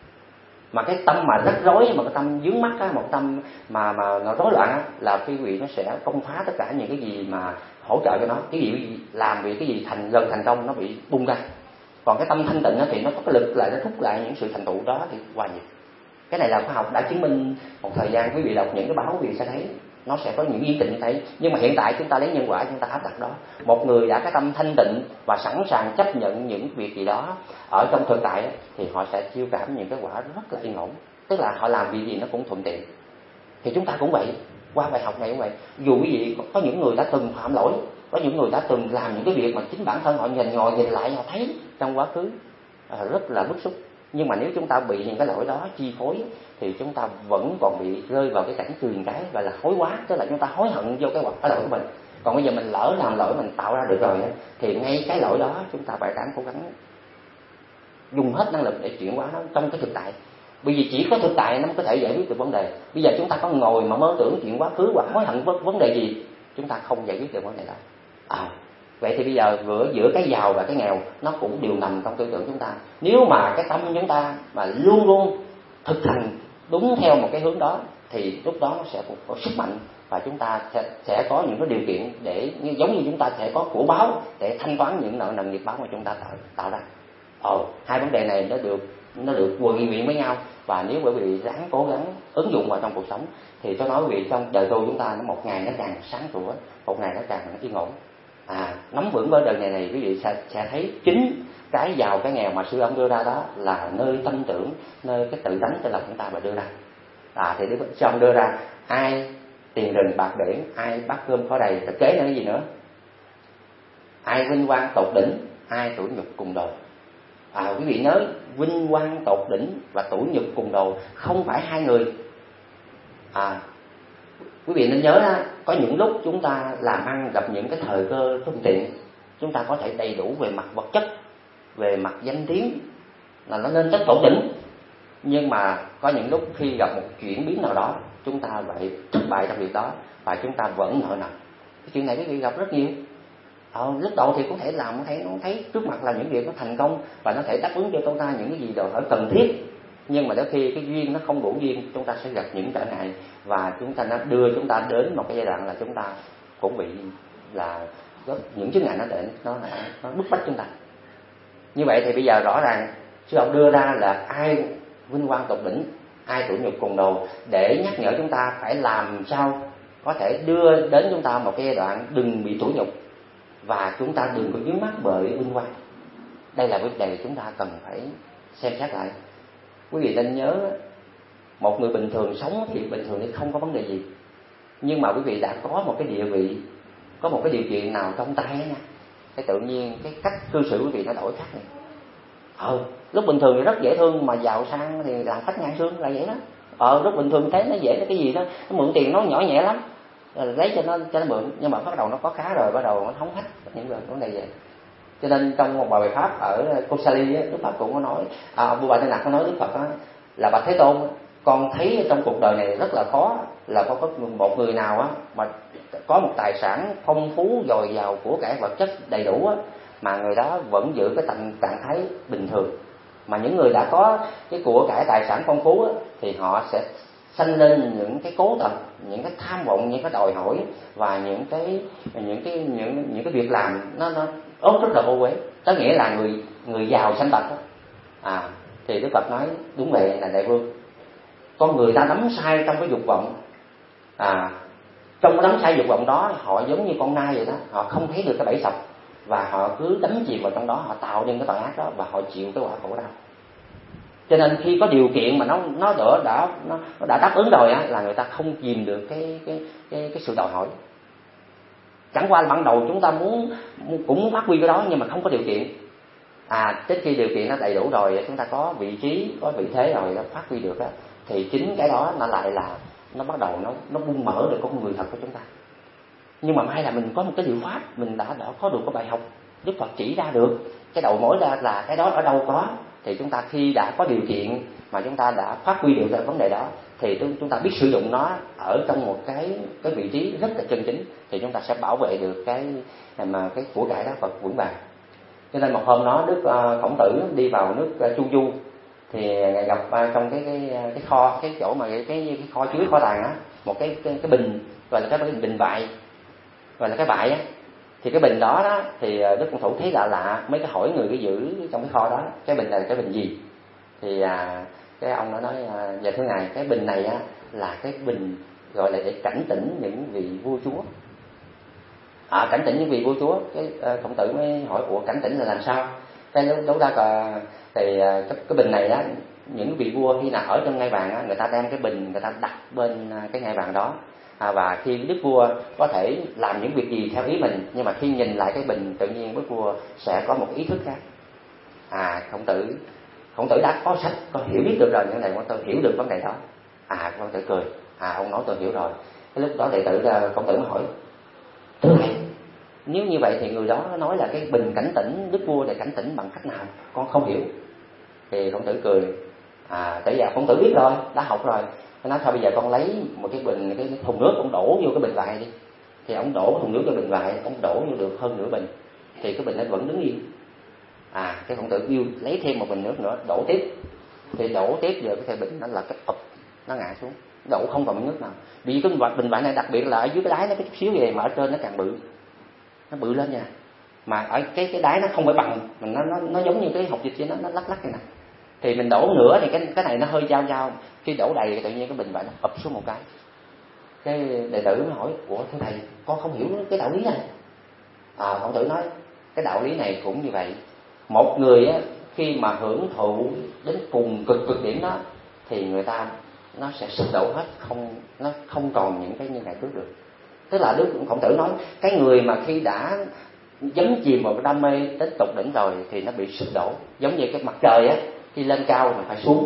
Mà cái tâm mà rắc rối, mà cái tâm vướng mắc á, một tâm mà mà nó rối loạn á, là cái vị nó sẽ công phá tất cả những cái gì mà hỗ trợ cho nó, cái gì làm vì cái gì thành gần thành công nó bị bung ra. Còn cái tâm thanh tịnh á, thì nó có cái lực lại, nó thúc lại những sự thành tựu đó thì hòa nhịp. Cái này là khoa học đã chứng minh. Một thời gian quý vị đọc những cái báo quý vị sẽ thấy nó sẽ có những ý định như thế. Nhưng mà hiện tại chúng ta lấy nhân quả chúng ta áp đặt đó. Một người đã cái tâm thanh tịnh và sẵn sàng chấp nhận những việc gì đó ở trong thực tại thì họ sẽ chiêu cảm những cái quả rất là yên ổn. tức là họ làm việc gì nó cũng thuận tiện. Thì chúng ta cũng vậy, qua bài học này cũng vậy. Dù quý vị có những người đã từng phạm lỗi, có những người đã từng làm những cái việc mà chính bản thân họ nhìn ngồi nhìn lại họ thấy trong quá khứ à, rất là bức xúc, nhưng mà nếu chúng ta bị những cái lỗi đó chi phối thì chúng ta vẫn còn bị rơi vào cái cảnh truyền cái gọi là hối quá, tức là chúng ta hối hận vô cái cái lỗi của mình. Còn bây giờ mình lỡ làm lỗi mình tạo ra được rồi thì ngay cái lỗi đó chúng ta phải ráng cố gắng dùng hết năng lực để chuyển hóa nó trong cái thực tại. Bởi vì chỉ có thực tại nó mới có thể giải quyết được vấn đề. Bây giờ chúng ta có ngồi mà mơ tưởng chuyện quá khứ hoặc hối hận vấn đề gì, chúng ta không giải quyết được vấn đề đó. À, vậy thì bây giờ giữa giữa cái giàu và cái nghèo nó cũng đều nằm trong tư tưởng chúng ta. Nếu mà cái tâm chúng ta mà luôn luôn thực hành đúng theo một cái hướng đó thì lúc đó nó sẽ có sức mạnh và chúng ta sẽ, sẽ có những cái điều kiện để giống như chúng ta sẽ có của báo để thanh toán những nợ nần nghiệp báo mà chúng ta tạo, tạo ra. Ồ, hai vấn đề này nó được nó được quần quyện với nhau, và nếu quý vị ráng cố gắng ứng dụng vào trong cuộc sống thì tôi nói quý vị trong đời tu chúng ta nó một ngày nó càng sáng sủa, một ngày nó càng yên ổn. À, nắm vững với đời này này quý vị sẽ, sẽ thấy chính cái giàu cái nghèo mà sư ông đưa ra đó là nơi tâm tưởng, nơi cái tự tánh tức là chúng ta mà đưa ra. À, thì sư ông đưa ra ai tiền rừng bạc biển, ai bát cơm khó đầy, thực kế là cái gì nữa? Ai vinh quang tột đỉnh, ai tủi nhục cùng đồ. À, quý vị nhớ vinh quang tột đỉnh và tủi nhục cùng đồ không phải hai người. À, quý vị nên nhớ đó, có những lúc chúng ta làm ăn gặp những cái thời cơ thuận tiện, chúng ta có thể đầy đủ về mặt vật chất, về mặt danh tiếng là nó lên tới tột đỉnh. Nhưng mà có những lúc khi gặp một chuyển biến nào đó, chúng ta lại thất bại trong việc đó và chúng ta vẫn nợ nần. Cái chuyện này quý vị gặp rất nhiều. Ờ, lúc đầu thì có thể làm có thể nó thấy trước mặt là những việc nó thành công và nó thể đáp ứng cho chúng ta những cái gì đòi hỏi cần thiết, nhưng mà đến khi cái duyên nó không đủ duyên, chúng ta sẽ gặp những trở ngại và chúng ta nó đưa chúng ta đến một cái giai đoạn là chúng ta cũng bị là những chướng ngại nó để nó nó bức bách chúng ta. Như vậy thì bây giờ rõ ràng sư ông đưa ra là ai vinh quang tột đỉnh, ai tủi nhục cùng đồ, để nhắc nhở chúng ta phải làm sao có thể đưa đến chúng ta một cái giai đoạn đừng bị tủi nhục và chúng ta đừng có vướng mắc bởi vinh quang. Đây là vấn đề chúng ta cần phải xem xét lại. Quý vị nên nhớ, một người bình thường sống thì bình thường thì không có vấn đề gì, nhưng mà quý vị đã có một cái địa vị, có một cái điều kiện nào trong tay ấy nha, cái tự nhiên cái cách cư xử quý vị nó đổi khác này. Ờ, lúc bình thường thì rất dễ thương, mà giàu sang thì làm khách ngang xương là vậy đó. Ờ, lúc bình thường thấy nó dễ, cái gì đó nó mượn tiền nó nhỏ nhẹ lắm, lấy cho nó cho nó mượn, nhưng mà bắt đầu nó có khá rồi, bắt đầu nó thống hết những vấn đề vậy. Cho nên trong một bài pháp ở Kosali Đức Phật cũng có nói, à, vua Bà Tê Nặc có nói Đức Phật đó, là Bạch Thế Tôn, con thấy trong cuộc đời này rất là khó là có một người nào á mà có một tài sản phong phú dồi dào của cải vật chất đầy đủ á, mà người đó vẫn giữ cái trạng trạng thái bình thường. Mà những người đã có cái của cải tài sản phong phú á, thì họ sẽ sanh lên những cái cố tật, những cái tham vọng, những cái đòi hỏi và những cái những cái những những cái việc làm nó nó ốm rất là vô uế. Có nghĩa là người người giàu sanh tật đó. À, thì Đức Phật nói đúng vậy là đại vương, con người ta đắm sai trong cái dục vọng, à, trong cái đắm sai dục vọng đó họ giống như con nai vậy đó, họ không thấy được cái bẫy sập và họ cứ đắm chìm vào trong đó, họ tạo nên cái tội ác đó và họ chịu cái quả khổ đau. Cho nên khi có điều kiện mà nó nó đã đã nó, nó đã đáp ứng rồi á, là người ta không kìm được cái cái cái cái sự đòi hỏi. Chẳng qua là ban đầu chúng ta muốn cũng muốn phát huy cái đó nhưng mà không có điều kiện. À, đến khi điều kiện nó đầy đủ rồi, chúng ta có vị trí, có vị thế rồi, nó phát huy được á, thì chính cái đó nó lại là nó bắt đầu nó nó bung mở được con người thật của chúng ta. Nhưng mà may là mình có một cái diệu pháp, mình đã đã có được cái bài học Đức Phật chỉ ra được cái đầu mối ra là cái đó ở đâu có, thì chúng ta khi đã có điều kiện mà chúng ta đã phát huy được cái vấn đề đó thì chúng ta biết sử dụng nó ở trong một cái cái vị trí rất là chân chính, thì chúng ta sẽ bảo vệ được cái mà cái của cải đó Phật vững vàng. Cho nên một hôm đó Đức uh, Khổng Tử đi vào nước uh, Chu Du thì ngài gặp uh, trong cái cái cái kho, cái chỗ mà cái cái, cái kho chứa kho tàng á, một cái cái, cái bình gọi là cái bình, bình vại, gọi là cái vại á. Thì cái bình đó đó thì Đức Công Thủ thấy lạ lạ, mấy cái hỏi người cái giữ trong cái kho đó, cái bình này là cái bình gì? Thì à, cái ông nó nói à, dạ thưa ngài, cái bình này á là cái bình gọi là để cảnh tỉnh những vị vua chúa. À, cảnh tỉnh những vị vua chúa. Cái à, Khổng Tử mới hỏi ủa cảnh tỉnh là làm sao? Cái lúc đó ra thì cái, cái bình này á những vị vua khi nào ở trong ngai vàng á, người ta đem cái bình người ta đặt bên cái ngai vàng đó, à, và khi đức vua có thể làm những việc gì theo ý mình, nhưng mà khi nhìn lại cái bình tự nhiên đức vua sẽ có một ý thức khác. À, khổng tử khổng tử đã có sách, có hiểu biết được rồi những này, tôi hiểu được vấn đề đó. À, khổng tử cười, à ông nói tôi hiểu rồi. Cái lúc đó đệ tử khổng tử mới hỏi, thưa thầy, nếu như vậy thì người đó nói là cái bình cảnh tỉnh đức vua để cảnh tỉnh bằng cách nào, con không hiểu. Thì khổng tử cười, à tại giờ khổng tử biết rồi, đã học rồi. Nó nói thôi bây giờ con lấy một cái bình, cái thùng nước, ông đổ vô cái bình vại đi. Thì ông đổ thùng nước vô bình vại, ông đổ vô được hơn nửa bình, thì cái bình nó vẫn đứng yên. À, cái khổng tử kêu lấy thêm một bình nước nữa, đổ tiếp. Thì đổ tiếp giờ cái bình nó là cái ụp, nó ngã xuống, đổ không còn nước nào. Vì cái bình vại này đặc biệt là ở dưới cái đáy nó có chút xíu về, mà ở trên nó càng bự, nó bự lên nha. Mà ở cái cái đáy nó không phải bằng, mình nó nó nó giống như cái hộp dịch vậy, nó nó lắc lắc này nè. Thì mình đổ nữa thì cái cái này nó hơi dao dao, khi đổ đầy tự nhiên cái bình vại nó ụp xuống một cái. Cái đệ tử mới hỏi, ủa thưa thầy, con không hiểu cái đạo lý này. À, khổng tử nói cái đạo lý này cũng như vậy. Một người á, khi mà hưởng thụ đến cùng cực cực điểm đó thì người ta nó sẽ sụp đổ hết, không nó không còn những cái như ngày trước được. Tức là Đức Khổng Tử nói cái người mà khi đã dấn chìm vào đam mê đến tột đỉnh rồi thì nó bị sụp đổ, giống như cái mặt trời á, khi lên cao mà phải xuống,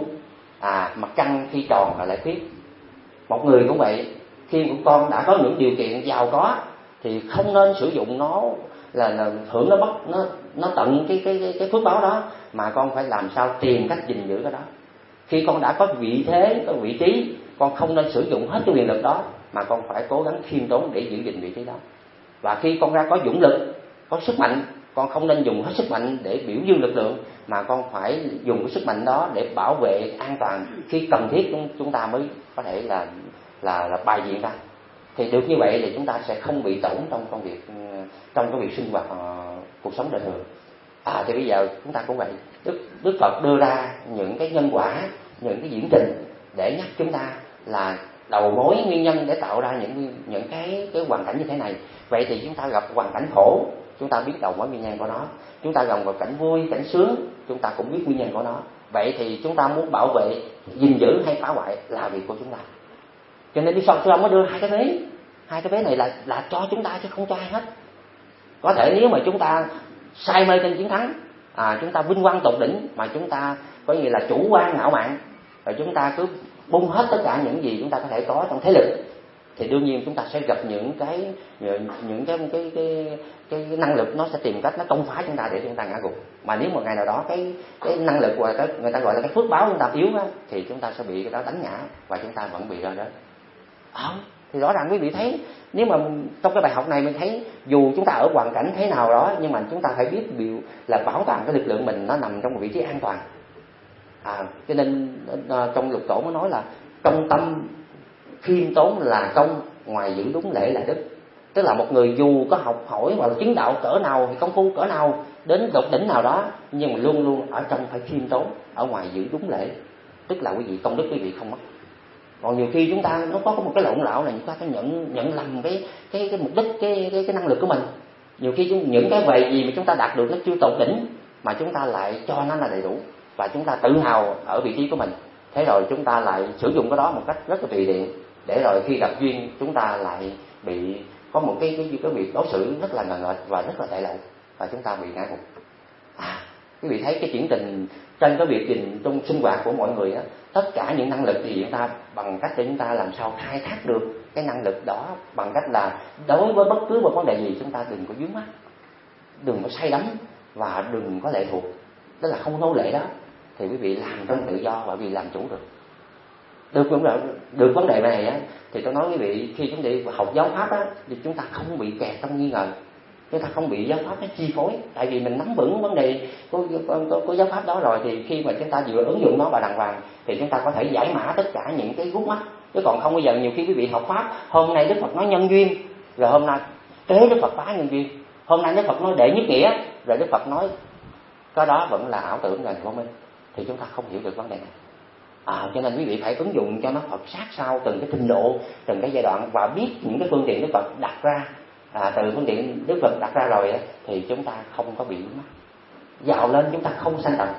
à mặt trăng khi tròn là lại khuyết. Một người cũng vậy, khi của con đã có những điều kiện giàu có thì không nên sử dụng nó là, là hưởng nó bất nó nó tận cái cái cái, cái phước báo đó, mà con phải làm sao tìm cách gìn giữ cái đó. Khi con đã có vị thế, có vị trí, con không nên sử dụng hết cái quyền lực đó, mà con phải cố gắng khiêm tốn để giữ gìn vị trí đó. Và khi con ra có dũng lực, có sức mạnh, con không nên dùng hết sức mạnh để biểu dương lực lượng, mà con phải dùng cái sức mạnh đó để bảo vệ an toàn, khi cần thiết chúng ta mới có thể là là là bài diện ra. Thì được như vậy thì chúng ta sẽ không bị tổn trong công việc, trong cái việc sinh hoạt uh, cuộc sống đời thường. À thì bây giờ chúng ta cũng vậy, Đức Đức Phật đưa ra những cái nhân quả, những cái diễn trình để nhắc chúng ta là đầu mối nguyên nhân để tạo ra những những cái cái hoàn cảnh như thế này. Vậy thì chúng ta gặp hoàn cảnh khổ, chúng ta biết đầu mối nguyên nhân của nó. Chúng ta gặp vào cảnh vui, cảnh sướng, chúng ta cũng biết nguyên nhân của nó. Vậy thì chúng ta muốn bảo vệ, gìn giữ hay phá hoại là việc của chúng ta. Cho nên Đức Phật sư ông mới đưa hai cái vế, hai cái vế này là là cho chúng ta chứ không cho ai hết. Có thể nếu mà chúng ta say mê trên chiến thắng, à, chúng ta vinh quang tột đỉnh, mà chúng ta có nghĩa là chủ quan ngạo mạn, rồi chúng ta cứ bung hết tất cả những gì chúng ta có thể có trong thế lực, thì đương nhiên chúng ta sẽ gặp những cái những, những cái, cái cái cái cái năng lực nó sẽ tìm cách nó công phá chúng ta để chúng ta ngã gục. Mà nếu một ngày nào đó cái cái năng lực của cái người ta gọi là cái phước báo chúng ta yếu á, thì chúng ta sẽ bị cái đó đánh ngã và chúng ta vẫn bị rơi đó. À, thì rõ ràng quý vị thấy, nếu mà trong cái bài học này mình thấy dù chúng ta ở hoàn cảnh thế nào đó, nhưng mà chúng ta phải biết điều là bảo toàn cái lực lượng mình nó nằm trong một vị trí an toàn. À, cho nên trong Lục Tổ mới nói là công tâm khiêm tốn là công, ngoài giữ đúng lễ là đức. Tức là một người dù có học hỏi hoặc là chứng đạo cỡ nào, thì công phu cỡ nào, đến đột đỉnh nào đó, nhưng mà luôn luôn ở trong phải khiêm tốn, ở ngoài giữ đúng lễ. Tức là quý vị công đức quý vị không mất. Còn nhiều khi chúng ta nó có một cái lộn lạo là chúng ta phải nhận nhận lầm cái cái cái mục đích, cái cái cái năng lực của mình. Nhiều khi chúng, những cái về gì mà chúng ta đạt được nó chưa tột đỉnh, mà chúng ta lại cho nó là đầy đủ, và chúng ta tự hào ở vị trí của mình. Thế rồi chúng ta lại sử dụng cái đó một cách rất là tùy tiện, để rồi khi gặp duyên chúng ta lại bị có một cái cái cái việc đối xử rất là ngờ nghệch và rất là tệ lệ, và chúng ta bị ngã gục. À, quý vị thấy cái chuyển trình trên cái việc trình trong sinh hoạt của mọi người á, tất cả những năng lực thì chúng ta bằng cách để chúng ta làm sao khai thác được cái năng lực đó, bằng cách là đối với bất cứ một vấn đề gì chúng ta đừng có vướng mắc, đừng có say đắm và đừng có lệ thuộc, tức là không nô lệ đó, thì quý vị làm trong tự do và quý vị làm chủ được. Được vấn đề, được vấn đề này á, thì tôi nói quý vị, khi chúng ta học giáo pháp á, thì chúng ta không bị kẹt trong nghi ngờ, chúng ta không bị giáo pháp nó chi phối, tại vì mình nắm vững vấn đề của, của, của, của giáo pháp đó rồi, thì khi mà chúng ta vừa ứng dụng nó và đàng hoàng thì chúng ta có thể giải mã tất cả những cái gút mắt. Chứ còn không, bây giờ nhiều khi quý vị học pháp, hôm nay Đức Phật nói nhân duyên, rồi hôm nay kế Đức Phật phá nhân duyên, hôm nay Đức Phật nói đệ nhất nghĩa, rồi Đức Phật nói cái đó vẫn là ảo tưởng, là vô minh, thì chúng ta không hiểu được vấn đề này. À, cho nên quý vị phải ứng dụng cho nó Phật sát sao từng cái trình độ, từng cái giai đoạn, và biết những cái phương tiện Đức Phật đặt ra. À, từ phương tiện Đức Phật đặt ra rồi thì chúng ta không có bị mắc. Giàu lên chúng ta không sanh tật,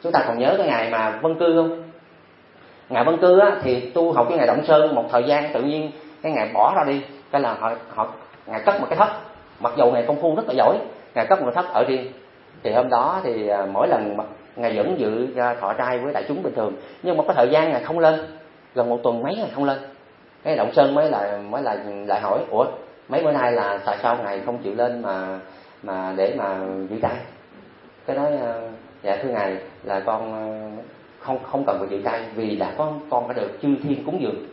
Chúng ta còn nhớ cái ngày mà Vân Cư không? Ngày Vân Cư á, thì tu học với ngài Động Sơn một thời gian, tự nhiên cái ngày bỏ ra đi, cái là họ họ ngài cất một cái thất, mặc dù ngài công phu rất là giỏi, ngài cất một cái thất ở riêng. Thì hôm đó thì mỗi lần ngài vẫn dự thọ trai với đại chúng bình thường, nhưng một cái thời gian ngài không lên, gần một tuần mấy ngài không lên. Cái Động Sơn mới là mới là lại hỏi, ủa mấy bữa nay là tại sao ngài không chịu lên mà mà để mà giữ trai? Cái nói dạ thưa ngài, là con không không cần phải giữ trai, vì đã có con đã được chư thiên cúng dường.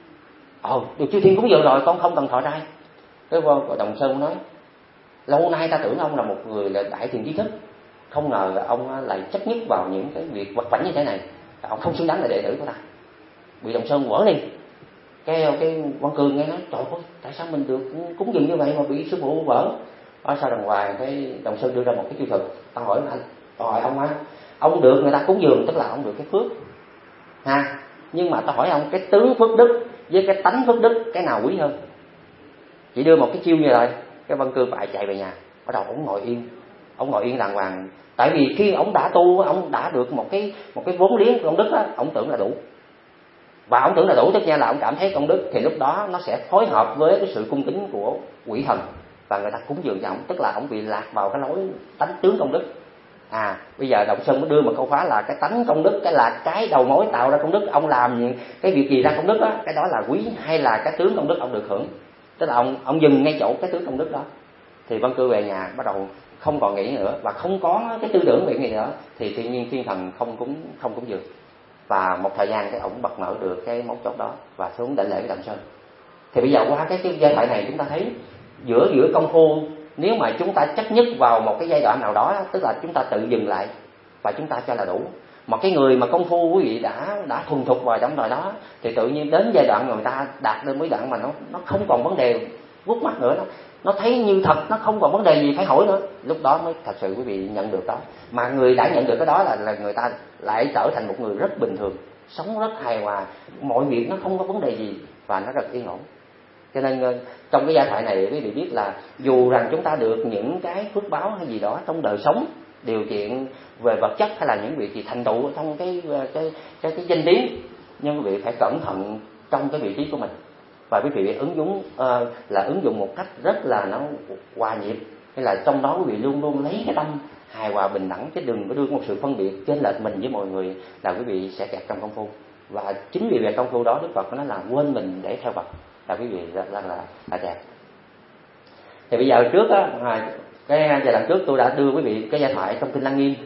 Ồ, được chư thiên cúng dường rồi, con không cần thọ trai. Cái Động Sơn nói, lâu nay ta tưởng ông là một người là đại thiện trí thức, không ngờ ông lại chấp nhất vào những cái việc vật vãnh như thế này, ông không xứng đáng là đệ tử của ta. Bị Động Sơn quở đi. Cái cái Văn Cường nghe nói, trời ơi, tại sao mình được cúng dường như vậy mà bị sư phụ vỡ? Ở sau đàng hoàng cái Động Sơn đưa ra một cái chiêu thực. Tao hỏi anh, tao hỏi ông á, ông được người ta cúng dường tức là ông được cái phước ha, nhưng mà tao hỏi ông, cái tướng phước đức với cái tánh phước đức cái nào quý hơn? Chỉ đưa một cái chiêu như vậy, cái Văn Cương bại chạy về nhà. Bắt đầu ông ngồi yên, ông ngồi yên đàng hoàng, tại vì khi ông đã tu, ông đã được một cái một cái vốn liếng công đức á, ông tưởng là đủ. Và ông tưởng là đủ, tất nhiên là ông cảm thấy công đức, thì lúc đó nó sẽ phối hợp với cái sự cung kính của quỷ thần và người ta cúng dường cho ông, tức là ông bị lạc vào cái lối tánh tướng công đức. À, bây giờ Động Sơn mới đưa một câu khóa là cái tánh công đức, cái là cái đầu mối tạo ra công đức. Ông làm những cái việc gì ra công đức á, cái đó là quý, hay là cái tướng công đức ông được hưởng? Tức là ông ông dừng ngay chỗ cái tướng công đức đó. Thì Văn Cư về nhà bắt đầu không còn nghĩ nữa và không có cái tư tưởng về gì nữa, thì tự nhiên thiên thần không cúng không cúng dường. Và một thời gian cái ổng bật mở được cái mấu chốt đó và xuống đảnh lễ với Động Sơn. Thì bây giờ qua cái, cái giai đoạn này chúng ta thấy giữa giữa công phu, nếu mà chúng ta chấp nhất vào một cái giai đoạn nào đó, tức là chúng ta tự dừng lại và chúng ta cho là đủ. Một cái người mà công phu quý vị đã đã thuần thục vào trong đời đó, thì tự nhiên đến giai đoạn người ta đạt đến mấy đoạn mà nó nó không còn vấn đề vút mắt nữa, nó nó thấy như thật, nó không còn vấn đề gì phải hỏi nữa, lúc đó mới thật sự quý vị nhận được đó. Mà người đã nhận được cái đó là là người ta lại trở thành một người rất bình thường, sống rất hài hòa, mọi việc nó không có vấn đề gì và nó rất yên ổn. Cho nên trong cái giai thoại này quý vị biết là dù rằng chúng ta được những cái phước báo hay gì đó trong đời sống, điều kiện về vật chất hay là những việc gì thành tựu trong cái cái cái, cái danh tiếng, nhưng quý vị phải cẩn thận trong cái vị trí của mình, và quý vị ứng dụng uh, là ứng dụng một cách rất là nó hòa nhịp, hay là trong đó quý vị luôn luôn lấy cái tâm hài hòa bình đẳng, chứ đừng có đưa một sự phân biệt chênh lệch mình với mọi người, là quý vị sẽ kẹt trong công phu. Và chính vì về công phu đó Đức Phật nói là quên mình để theo Phật, là quý vị là là là, là kẹt. Thì bây giờ trước á, cái giai đoạn trước tôi đã đưa quý vị cái giai thoại trong kinh Lăng Nghiêm,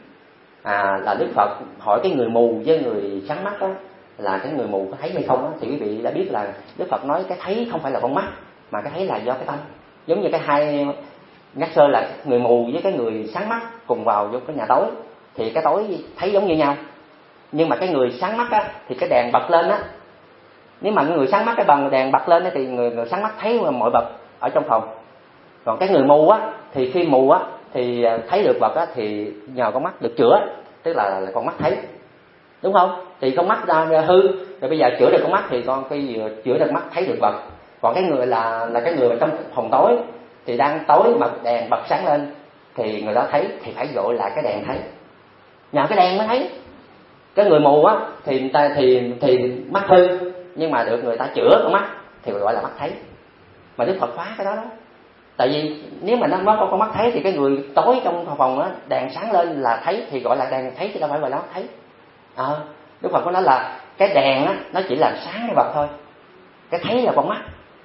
à, là Đức Phật hỏi cái người mù với người sáng mắt đó, là cái người mù có thấy hay không á, thì quý vị đã biết là Đức Phật nói cái thấy không phải là con mắt, mà cái thấy là do cái tâm. Giống như cái hai nhắc sơ là người mù với cái người sáng mắt cùng vào vô cái nhà tối, thì cái tối thấy giống như nhau, nhưng mà cái người sáng mắt á thì cái đèn bật lên á, nếu mà cái người sáng mắt cái bằng đèn bật lên á, thì người, người sáng mắt thấy mọi vật ở trong phòng. Còn cái người mù á thì khi mù á thì thấy được vật á, thì nhờ con mắt được chữa, tức là, là con mắt thấy, đúng không? Thì con mắt ra hư, rồi bây giờ chữa được con mắt thì con cái chữa được mắt thấy được vật. Còn cái người là là cái người ở trong phòng tối thì đang tối mà đèn bật sáng lên thì người đó thấy, thì phải gọi là cái đèn thấy, nhờ cái đèn mới thấy. Cái người mù á thì người ta thì thì mắt hư, nhưng mà được người ta chữa con mắt thì gọi là mắt thấy. Mà Đức Phật phá cái đó đó. Tại vì nếu mà nó có con mắt thấy thì cái người tối trong phòng á đèn sáng lên là thấy, thì gọi là đèn thấy chứ đâu phải gọi là mắt thấy. À, Đức Phật có nói là cái đèn á nó chỉ làm sáng cái vật thôi, cái thấy là con mắt.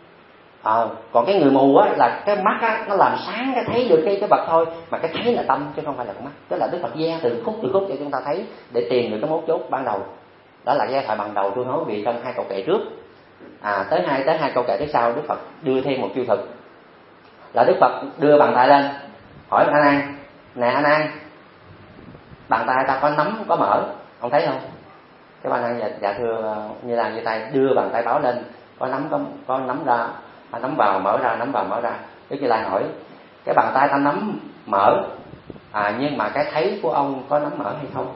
À, còn cái người mù á là cái mắt á nó làm sáng cái thấy được cái cái vật thôi, mà cái thấy là tâm chứ không phải là con mắt. Tức là Đức Phật gieo từ khúc từ khúc cho chúng ta thấy để tìm được cái mấu chốt ban đầu. Đó là giai thoại ban đầu tôi nói vì trong hai câu kệ trước. À, tới hai tới hai câu kệ tới sau Đức Phật đưa thêm một chiêu thực, là Đức Phật đưa bàn tay lên hỏi A Nan, nè A Nan, bàn tay ta có nắm có mở, ông thấy không? Cái bà Nan dạ, dạ thưa Như Lai, như tay đưa bàn tay báo lên, có nắm có, có nắm ra, nắm vào mở ra, nắm vào mở ra. Đức Như Lai hỏi, cái bàn tay ta nắm mở, à, nhưng mà cái thấy của ông có nắm mở hay không?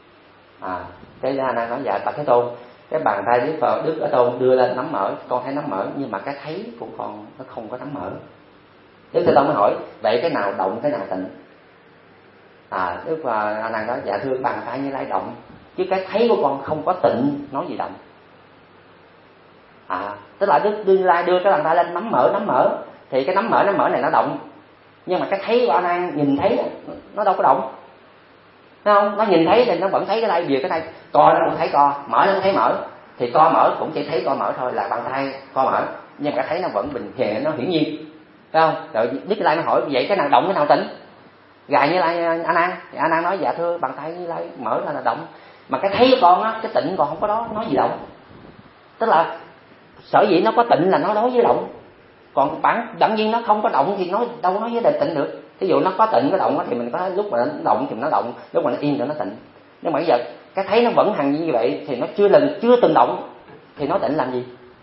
À, cái A Nan nói dạ Bạch Thế Tôn, cái bàn tay Đức Phật Đức Thế Tôn đưa lên nắm mở, con thấy nắm mở, nhưng mà cái thấy của con nó không có nắm mở. Đức Thế Tôn mới hỏi, vậy cái nào động cái nào tịnh? À, Đức và A Nan nói dạ thưa bàn tay Như Lai động, chứ cái thấy của con không có tịnh nói gì động. À, tức là Đức Như Lai đưa cái bàn tay lên nắm mở nắm mở thì cái nắm mở nắm mở này nó động, nhưng mà cái thấy của A Nan nhìn thấy nó đâu có động, thấy không? Nó nhìn thấy thì nó vẫn thấy cái đây, vừa cái đây co nó cũng thấy co, mở nó cũng thấy mở, thì co mở cũng chỉ thấy co mở thôi, là bàn tay co mở, nhưng mà cái thấy nó vẫn bình hiện, nó hiển nhiên, thấy không? Rồi Đức Như Lai nó hỏi vậy cái nào động cái nào tịnh? Gài Như Lai A Nan, thì A Nan nói dạ thưa bàn tay Như Lai mở ra là động, mà cái thấy của con á, cái tịnh còn không có đó nói gì động. Tức là sở dĩ nó có tịnh là nó đối với động, còn bản đẳng nhiên nó không có động thì nó đâu nói với đời tịnh được. Ví dụ nó có tịnh có động thì mình có lúc mà nó động thì nó động, lúc mà nó yên thì nó tịnh. Nhưng mà bây giờ cái thấy nó vẫn hằng như vậy thì nó chưa lần chưa từng động thì nó tịnh làm gì?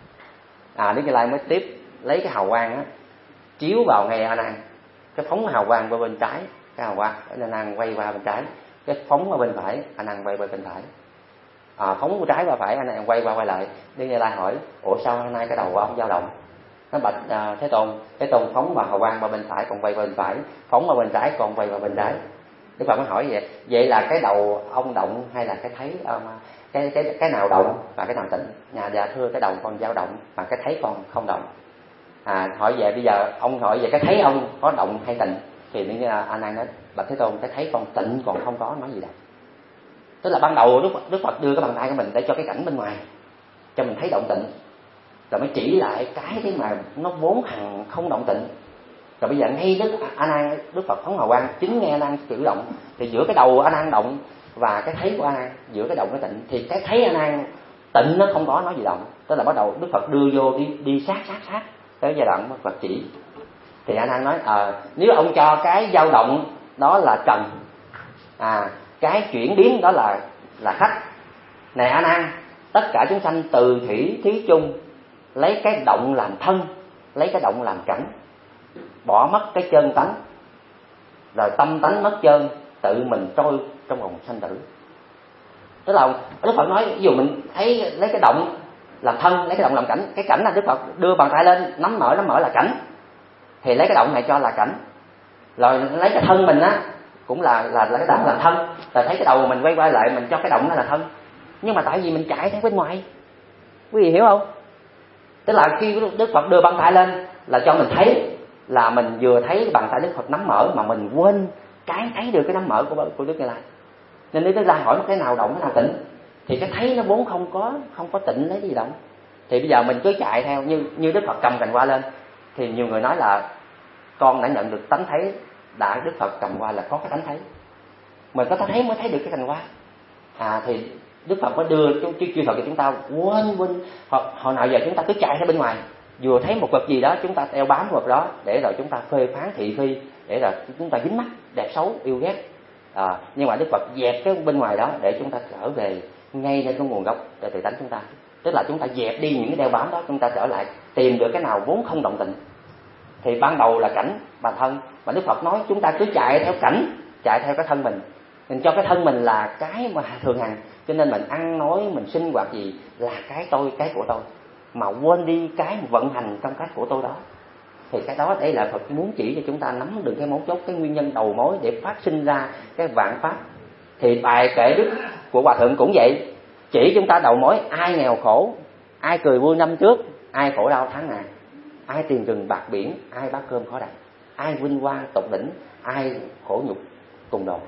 À, Đức Như Lai mới tiếp lấy cái hào quang á chiếu vào ngay A Nan, cái phóng hào quang qua bên trái, cái hào quang A Nan quay qua bên trái, cái phóng qua bên phải, A Nan quay qua bên phải. À, phóng qua trái qua phải, A Nan quay qua quay lại. Đức Như Lai hỏi ủa sao hôm nay cái đầu của ông dao động? Nó bạch à, Thế Tôn, Thế Tôn phóng vào hào quang qua bên phải còn quay qua bên phải, phóng qua bên trái còn quay qua bên trái. Đức Phật mới hỏi vậy, vậy là cái đầu ông động hay là cái thấy um, cái cái cái nào động và cái nào tịnh? Nhà dạ thưa cái đầu con dao động mà cái thấy con không động. À, hỏi về bây giờ ông hỏi về cái thấy ông có động hay tịnh, thì như A Nan nói bạch Thế Tôn cái thấy con tịnh còn không có nói gì đâu. Tức là ban đầu Đức Đức Phật đưa cái bàn tay của mình để cho cái cảnh bên ngoài, cho mình thấy động tịnh, rồi mới chỉ lại cái thế mà nó vốn hằng không động tịnh. Rồi bây giờ ngay Đức A Nan, Đức Phật phóng hào quang chính nghe A Nan cử động, thì giữa cái đầu A Nan động và cái thấy của A Nan, giữa cái động cái tịnh, thì cái thấy A Nan tịnh nó không có nói gì động. Tức là bắt đầu Đức Phật đưa vô đi đi sát sát sát tới giai đoạn Đức Phật chỉ, thì A Nan nói à, nếu ông cho cái dao động đó là trần, à cái chuyển biến đó là là khách. Này A Nan, tất cả chúng sanh từ thủy thí chung, lấy cái động làm thân, lấy cái động làm cảnh, bỏ mất cái chân tánh, rồi tâm tánh mất chân, tự mình trôi trong vòng sanh tử. Tức là Đức Phật nói ví dụ mình thấy lấy cái động làm thân, lấy cái động làm cảnh, cái cảnh là Đức Phật đưa bàn tay lên nắm mở nắm mở là cảnh, thì lấy cái động này cho là cảnh, rồi lấy cái thân mình á cũng là là lấy cái động làm thân, rồi thấy cái đầu mình quay qua lại mình cho cái động nó là thân. Nhưng mà tại vì mình chạy theo bên ngoài, quý vị hiểu không? Tức là khi Đức Phật đưa bàn tay lên là cho mình thấy là mình vừa thấy bàn tay Đức Phật nắm mở mà mình quên cái thấy được cái nắm mở của của Đức Như Lai. Nên nếu Đức Như Lai hỏi cái nào động cái nào tịnh, thì cái thấy nó vốn không có không có tịnh lấy gì động. Thì bây giờ mình cứ chạy theo như như Đức Phật cầm cành hoa lên, thì nhiều người nói là con đã nhận được tánh thấy, đã Đức Phật cầm hoa là có cái tánh thấy, mình có tánh thấy mới thấy được cái cành hoa. À thì Đức Phật mới đưa chứ chư Phật cho chúng ta quên quên hồi, hồi nào giờ chúng ta cứ chạy theo bên ngoài, vừa thấy một vật gì đó chúng ta đeo bám vật đó để rồi chúng ta phê phán thị phi, để rồi chúng ta dính mắc đẹp xấu yêu ghét. À, nhưng mà Đức Phật dẹp cái bên ngoài đó để chúng ta trở về ngay đến cái nguồn gốc để tự tánh chúng ta. Tức là chúng ta dẹp đi những cái đeo bám đó, chúng ta trở lại tìm được cái nào vốn không động tịnh. Thì ban đầu là cảnh bản thân, mà Đức Phật nói chúng ta cứ chạy theo cảnh, chạy theo cái thân mình, mình cho cái thân mình là cái mà thường hằng, cho nên mình ăn nói mình sinh hoạt gì là cái tôi, cái của tôi, mà quên đi cái vận hành trong cái của tôi đó. Thì cái đó đây là Phật muốn chỉ cho chúng ta nắm được cái mấu chốt, cái nguyên nhân đầu mối để phát sinh ra cái vạn pháp. Thì bài kệ đức của Hòa Thượng cũng vậy, chỉ chúng ta đầu mối ai nghèo khổ, ai cười vui năm trước, ai khổ đau tháng này, ai tiền rừng bạc biển, ai bát cơm khó đặt, ai vinh quang tột đỉnh, ai khổ nhục cùng đồ.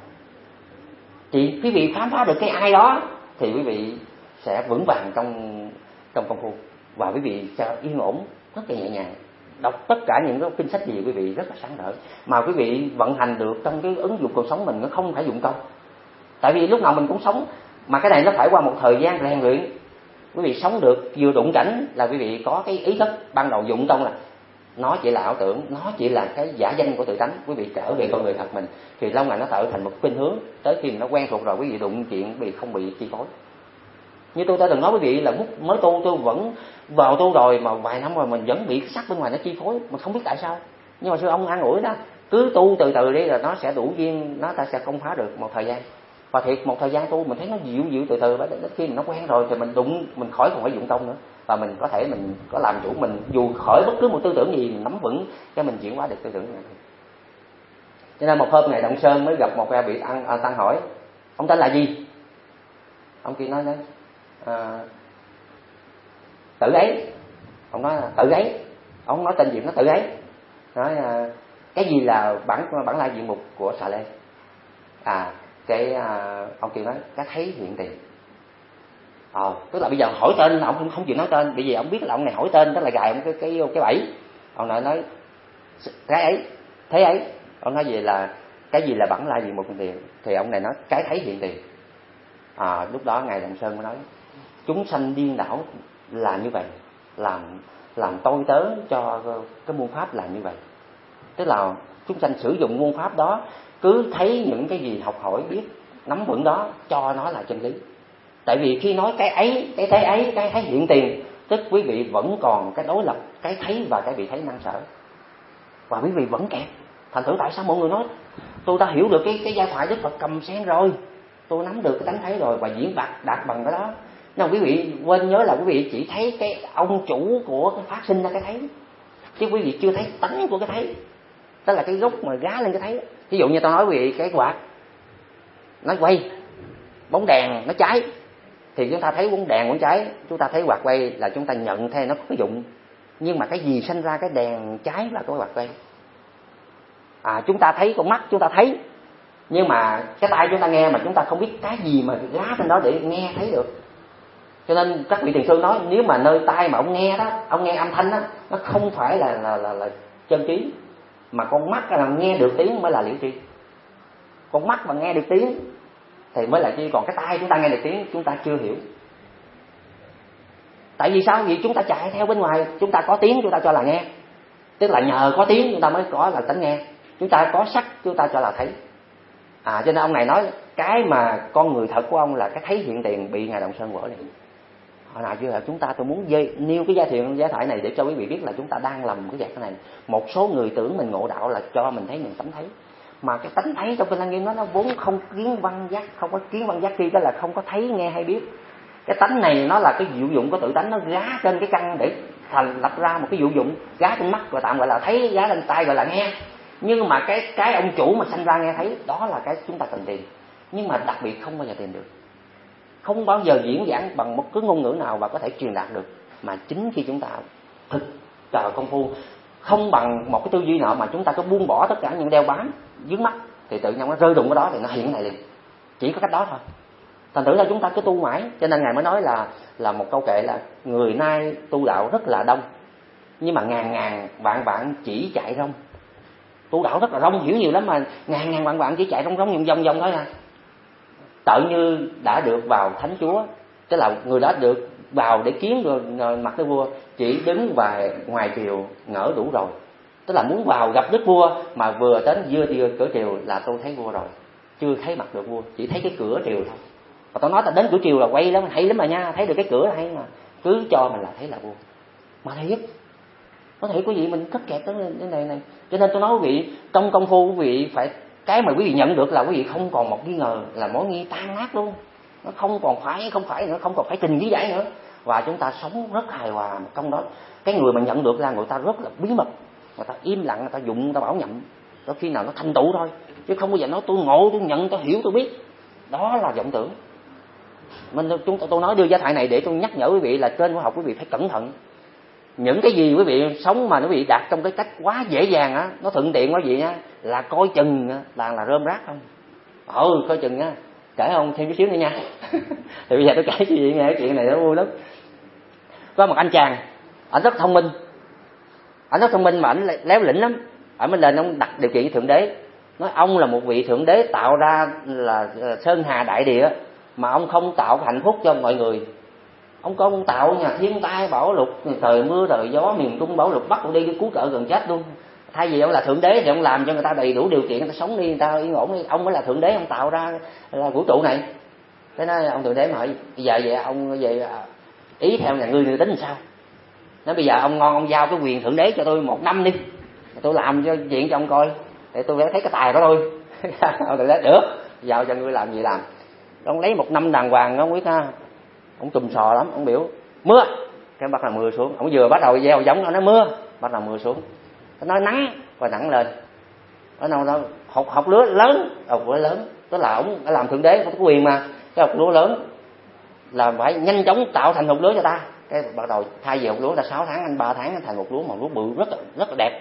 Thì quý vị khám phá được cái ai đó thì quý vị sẽ vững vàng trong trong công phu, và quý vị sẽ yên ổn rất là nhẹ nhàng. Đọc tất cả những cái kinh sách gì quý vị rất là sáng đỡ, mà quý vị vận hành được trong cái ứng dụng cuộc sống mình, nó không phải dụng công. Tại vì lúc nào mình cũng sống, mà cái này nó phải qua một thời gian rèn luyện. Quý vị sống được vừa đụng cảnh là quý vị có cái ý thức ban đầu dụng công là nó chỉ là ảo tưởng, nó chỉ là cái giả danh của tự tánh. Quý vị trở về con người thật mình thì lâu ngày nó tạo thành một khuynh hướng, tới khi nó quen thuộc rồi quý vị đụng chuyện bị không bị chi phối. Như tôi đã từng nói quý vị là lúc mới tu tôi vẫn vào tu rồi mà vài năm rồi mình vẫn bị sắc bên ngoài nó chi phối, mình không biết tại sao. Nhưng mà sư ông an ủi đó, cứ tu từ từ đi là nó sẽ đủ duyên, nó ta sẽ công phá được một thời gian. Và thiệt một thời gian tu mình thấy nó dịu dịu từ từ, đến khi mình nó quen rồi thì mình đụng mình khỏi còn phải dụng công nữa, và mình có thể mình có làm chủ mình, dù khỏi bất cứ một tư tưởng gì mình nắm vững cho mình chuyển hóa được tư tưởng này. Cho nên một hôm Ngài Động Sơn mới gặp một vị ăn à, tăng hỏi ông tên là gì. Ông kia nói nói à, Tự ấy. Ông nói là Tự ấy. Ông nói tên gì nó Tự ấy. Nói à, cái gì là bản bản lai diện mục của Xà Lê. À cái à, ông kia nói cái thấy hiện tiền. Ờ, tức là bây giờ hỏi tên ông không, không chịu nói tên, bởi vì ông biết là ông này hỏi tên tức là gài ông cái cái cái bẫy. Ông nói nói cái ấy, thế ấy. Ông nói gì là cái gì là bản lai diện mục hiện tiền, thì ông này nói cái thấy hiện tiền. À, lúc đó Ngài Đồng Sơn mới nói chúng sanh điên đảo là như vậy, làm làm tôi tớ cho cái môn pháp là như vậy. Tức là chúng sanh sử dụng môn pháp đó, cứ thấy những cái gì học hỏi biết nắm vững đó cho nó là chân lý. Tại vì khi nói cái ấy, cái thấy ấy, cái thấy hiện tiền, tức quý vị vẫn còn cái đối lập cái thấy và cái bị thấy năng sở, và quý vị vẫn kẹt. Thành thử tại sao mọi người nói tôi đã hiểu được cái cái giai thoại Đức Phật cầm sen rồi, tôi nắm được cái tánh thấy rồi và diễn đạt đạt bằng cái đó. Nhưng mà quý vị quên nhớ là quý vị chỉ thấy cái ông chủ của cái phát sinh ra cái thấy, chứ quý vị chưa thấy tánh của cái thấy, tức là cái gốc mà gá lên cái thấy. Ví dụ như tôi nói quý vị cái quạt nó quay, bóng đèn nó cháy, thì chúng ta thấy bóng đèn bóng cháy, chúng ta thấy quạt quay là chúng ta nhận theo nó có cái dụng. Nhưng mà cái gì sinh ra cái đèn cháy và cái quạt quay? À, chúng ta thấy con mắt chúng ta thấy, nhưng mà cái tai chúng ta nghe mà chúng ta không biết cái gì mà gá trên đó để nghe thấy được. Cho nên các vị thiền sư nói nếu mà nơi tai mà ông nghe đó, ông nghe âm thanh đó, nó không phải là là là, là chân trí, mà con mắt là nghe được tiếng mới là liễu tri. Con mắt mà nghe được tiếng thì mới là chi, còn cái tai chúng ta nghe được tiếng chúng ta chưa hiểu. Tại vì sao? Vì chúng ta chạy theo bên ngoài, chúng ta có tiếng chúng ta cho là nghe, tức là nhờ có tiếng chúng ta mới có là tánh nghe. Chúng ta có sắc chúng ta cho là thấy. À, cho nên ông này nói cái mà con người thật của ông là cái thấy hiện tiền bị Ngài Đồng Sơn vỡ liền. Hồi nào chưa là chúng ta tôi muốn dây, nêu cái giá thiện giá thoại này để cho quý vị biết là chúng ta đang lầm cái dạng này. Một số người tưởng mình ngộ đạo là cho mình thấy mình tánh thấy, mà cái tánh thấy trong Kinh Lăng Nghiêm nó nó vốn không kiến văn giác, không có kiến văn giác khi đó là không có thấy nghe hay biết. Cái tánh này nó là cái diệu dụng của tự tánh, nó gá trên cái căn để thành lập ra một cái diệu dụng, gá trên mắt và tạm gọi là thấy, gá lên tai gọi là nghe. Nhưng mà cái cái ông chủ mà sanh ra nghe thấy đó là cái chúng ta cần tìm, nhưng mà đặc biệt không bao giờ tìm được, không bao giờ diễn giảng bằng một cái ngôn ngữ nào và có thể truyền đạt được. Mà chính khi chúng ta thực trời công phu không bằng một cái tư duy nào mà chúng ta có buông bỏ tất cả những đeo bám dướng mắt thì tự nhiên nó rơi đụng cái đó thì nó hiện này liền, chỉ có cách đó thôi. Thành thử ra chúng ta cứ tu mãi, cho nên Ngài mới nói là là một câu kệ là người nay tu đạo rất là đông, nhưng mà ngàn ngàn vạn vạn chỉ chạy rong. Tu đạo rất là rong, hiểu nhiều lắm mà ngàn ngàn vạn vạn chỉ chạy rong rong vòng vòng vòng thôi à. Tự như đã được vào thánh chúa, tức là người đó được vào để kiến rồi mặt đức vua, chỉ đứng và ngoài triều ngỡ đủ rồi. Tức là muốn vào gặp đức vua mà vừa đến vừa vừa cửa triều là tôi thấy vua rồi, chưa thấy mặt được vua, chỉ thấy cái cửa triều thôi. Và tôi nói ta đến cửa triều là quay lắm, hay lắm mà nha, thấy được cái cửa hay mà, cứ cho mình là thấy là vua. Mà thiệt, có thể quý vị mình thất kẹt tới cái này này. Cho nên tôi nói quý vị, trong công phu quý vị phải, cái mà quý vị nhận được là quý vị không còn một nghi ngờ, là mối nghi tan nát luôn. Nó không còn phải, không phải nữa, không còn phải trình lý giải nữa. Và chúng ta sống rất hài hòa trong đó. Cái người mà nhận được là người ta rất là bí mật, người ta im lặng, người ta dụng, người ta bảo nhậm. Đó khi nào nó thành tựu thôi, chứ không bao giờ nói tôi ngộ, tôi nhận, tôi hiểu, tôi biết. Đó là vọng tưởng. Mình chúng tôi nói đưa giá thoại này để tôi nhắc nhở quý vị là trên khóa học quý vị phải cẩn thận. Những cái gì quý vị sống mà quý vị đạt trong cái cách quá dễ dàng á, nó thuận tiện quá vị nha, là coi chừng là là rơm rác không. Ừ, coi chừng nha. Kể không thêm chút xíu nữa nha. Thì bây giờ tôi kể cho quý vị nghe cái chuyện này nó vui lắm. Có một anh chàng, ảnh rất thông minh, ảnh rất thông minh mà ảnh léo lĩnh lắm. Ảnh mới lên ông đặt điều kiện với thượng đế, nói ông là một vị thượng đế tạo ra là sơn hà đại địa mà ông không tạo hạnh phúc cho mọi người. Ông có ông tạo nhà thiên tai bão lụt, trời mưa trời gió, miền Trung bão lụt, bắt ông đi cứu trợ gần chết luôn. Thay vì ông là thượng đế thì ông làm cho người ta đầy đủ điều kiện, người ta sống đi, người ta yên ổn đi. Ông mới là thượng đế, ông tạo ra là vũ trụ này. Thế nói ông thượng đế hỏi bây giờ vậy ông về ý theo nhà ngươi người tính làm sao? Nói bây giờ ông ngon ông giao cái quyền thượng đế cho tôi một năm đi, tôi làm cho chuyện cho ông coi để tôi thấy cái tài đó thôi. Ông thượng đế được, giao cho ngươi làm gì làm. Ông lấy một năm đàng hoàng ông biết ha. Ông trùm sò lắm, ông biểu mưa, cái bắt đầu mưa xuống. Ông vừa bắt đầu gieo giống, ông nói mưa, bắt đầu mưa xuống. Nó nói nắng và nắng lên. ở đâu đâu học học lứa lớn, học lứa lớn, tức là ổng đã làm thượng đế có quyền mà, cái học lứa lớn là phải nhanh chóng tạo thành hột lúa cho ta. Cái bắt đầu thay vì hột lúa là sáu tháng anh ba tháng anh thành hột lúa mà lúa bự rất là, rất là đẹp.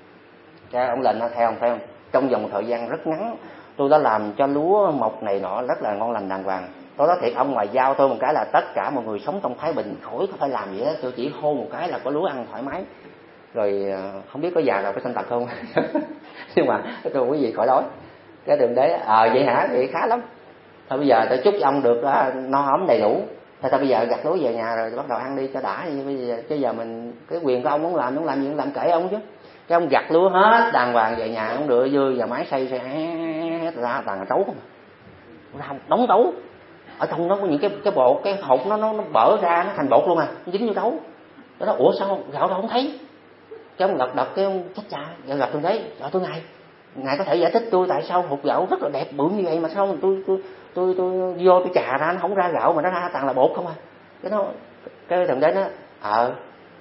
Cái ông lên nó theo không theo không? Trong vòng một thời gian rất ngắn tôi đã làm cho lúa mọc này nọ rất là ngon lành đàng hoàng. Tôi nói thiệt ông, ngoài giao tôi một cái là tất cả mọi người sống trong Thái Bình khỏi có phải làm gì hết, tôi chỉ hôn một cái là có lúa ăn thoải mái. Rồi không biết có già rồi có sanh tật không nhưng mà tôi quý vị khỏi đói. Cái đường đế ờ à, vậy hả, vậy khá lắm. Thôi bây giờ tôi chúc ông được uh, no ấm đầy đủ. Thôi thôi bây giờ gặt lúa về nhà rồi bắt đầu ăn đi cho đã. Bây giờ chứ giờ mình cái quyền của ông muốn làm muốn làm gì cũng làm kệ ông chứ. Cái ông gặt lúa hết đàng hoàng về nhà, ông đưa vô vào máy xay xay hết ra toàn là trấu không, ra đóng trấu. Ở trong nó có những cái cái bột, cái hột nó nó, nó bở ra nó thành bột luôn à, nó dính như trấu. Nó nói ủa sao gạo đâu không thấy. Cái ông lật đật cái ông chết cha, gạo gặp tôi thấy, gạo tôi ngài, ngài có thể giải thích tôi tại sao hột gạo rất là đẹp bự như vậy mà sao tôi tôi tôi tôi, tôi vô tôi chà ra nó không ra gạo mà nó ra toàn là bột không à. Cái nó cái thằng đấy nó ờ à,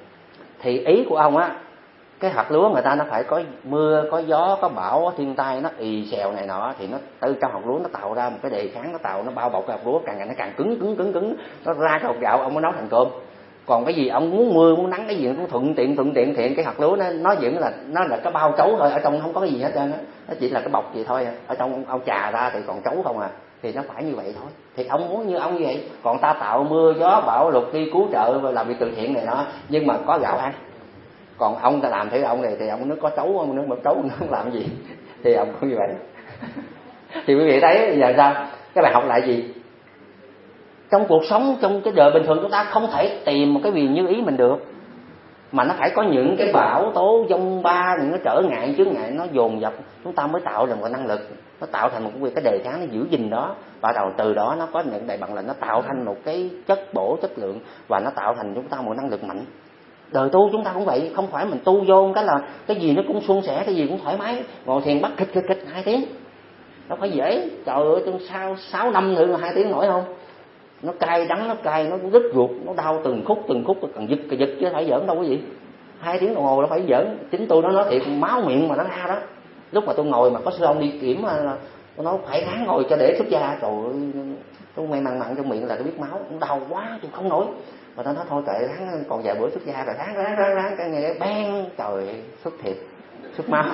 thì ý của ông á, cái hạt lúa người ta nó phải có mưa, có gió, có bão, có thiên tai, nó ì xèo này nọ thì nó từ trong hạt lúa nó tạo ra một cái đề kháng, nó tạo nó bao bọc cái hạt lúa càng ngày nó càng cứng cứng cứng cứng, nó ra cái hột gạo ông mới nấu thành cơm. Còn cái gì ông muốn mưa muốn nắng cái gì cũng thuận tiện thuận tiện thiện, cái hạt lúa nó nó vẫn là nó là cái bao trấu thôi, ở trong không có cái gì hết trơn á, nó chỉ là cái bọc gì thôi, ở trong ông chà ra thì còn trấu không à. Thì nó phải như vậy thôi, thì ông muốn như ông như vậy, còn ta tạo mưa gió bão lụt đi cứu trợ và làm việc từ thiện này đó, nhưng mà có gạo ăn. Còn ông ta làm thế ông này thì ông nó có trấu, ông nó một trấu nó không làm gì thì ông cũng như vậy. Thì quý vị thấy giờ sao cái bài học lại gì, trong cuộc sống trong cái đời bình thường chúng ta không thể tìm một cái gì như ý mình được, mà nó phải có những cái bão tố dông ba, những cái trở ngại chướng ngại nó dồn dập chúng ta mới tạo ra một năng lực, nó tạo thành một cái cái đề kháng, nó giữ gìn đó, và đầu từ đó nó có những đại bằng là nó tạo thành một cái chất bổ chất lượng và nó tạo thành chúng ta một năng lực mạnh. Đời tu chúng ta cũng vậy, không phải mình tu vô cái là cái gì nó cũng suôn sẻ, cái gì cũng thoải mái, ngồi thiền bắt khịch khịch khịch hai tiếng nó phải dễ. Trời ơi trong sau sáu năm nữa hai tiếng nổi không, nó cay đắng, nó cay, nó rứt ruột, nó đau từng khúc từng khúc, nó cần giật cái giật chứ phải giỡn đâu quý vị. Hai tiếng đồng hồ nó phải giỡn. Chính tôi nó nói thiệt, máu miệng mà nó ra đó. Lúc mà tôi ngồi mà có sư ông đi kiểm là tôi nói phải ráng ngồi cho để xuất ra. Trời ơi tôi may mặn mặn trong miệng là tôi biết máu, nó đau quá tôi không nổi. Mà tao nói thôi kệ ráng, còn vài bữa xuất ra rồi ráng ráng ráng ráng cái nghe bang, trời xuất thiệt xuất máu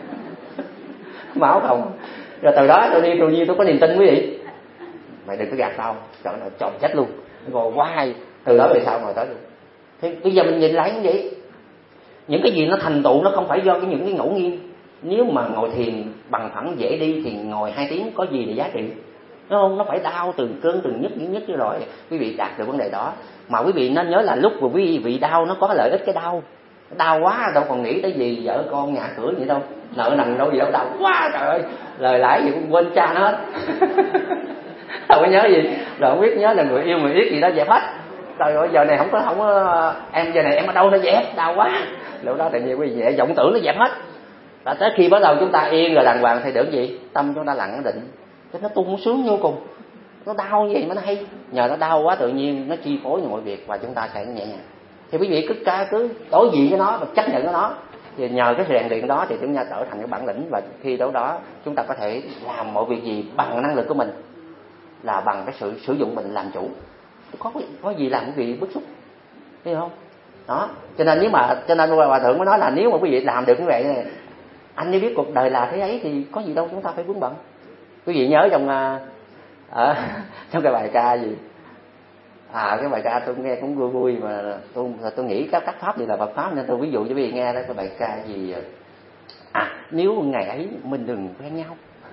máu không. Rồi từ đó tôi đi tự nhiên tôi có niềm tin quý vị, mày đừng có gạt tao, trời ơi chọn chết luôn, ngồi hoài. Từ đó về sau ngồi tới luôn. Thì bây giờ mình nhìn lại như vậy, những cái gì nó thành tựu nó không phải do cái những cái ngẫu nhiên. Nếu mà ngồi thiền bằng phẳng dễ đi thì ngồi hai tiếng có gì để giá trị, đúng không? Nó phải đau từng cơn từng nhức những nhức như rồi quý vị đạt được vấn đề đó. Mà quý vị nên nhớ là lúc mà quý vị đau nó có lợi ích cái đau. Đau quá đâu còn nghĩ tới gì vợ con nhà cửa gì đâu, nợ nần đâu gì đâu, đau quá trời ơi, lời lãi gì cũng quên cha nó hết đâu có nhớ gì, rồi không biết nhớ là người yêu người biết gì đó dẹp hết. Trời ơi giờ này không có không có em, giờ này em ở đâu nó dẹp, đau quá. Lúc đó tự nhiên quý vị nhẹ vọng tưởng nó dẹp hết. Và tới khi bắt đầu chúng ta yên rồi đàng hoàng thì được gì, tâm chúng ta lặng định, cái nó tung sướng vô cùng. Nó đau như vậy mà nó hay, nhờ nó đau quá tự nhiên nó chi phối mọi việc và chúng ta sẽ nhẹ nhàng. Thì quý vị cứ ca cứ đối diện với nó và chấp nhận với nó, thì nhờ cái rèn luyện đó thì chúng ta trở thành cái bản lĩnh, và khi đó đó chúng ta có thể làm mọi việc gì bằng năng lực của mình, là bằng cái sự sử dụng mình làm chủ. Có có gì làm quý vị bức xúc, thấy không? Đó, cho nên nếu mà cho nên hòa thượng mới nói là nếu mà quý vị làm được như vậy này, anh mới biết cuộc đời là thế ấy thì có gì đâu chúng ta phải vướng bận. Quý vị nhớ trong ở trong cái bài ca gì à cái bài ca tôi nghe cũng vui vui mà tôi tôi nghĩ các các pháp gì là Phật pháp nên tôi ví dụ cho quý vị nghe đó. Cái bài ca gì à nếu ngày ấy mình đừng quen nhau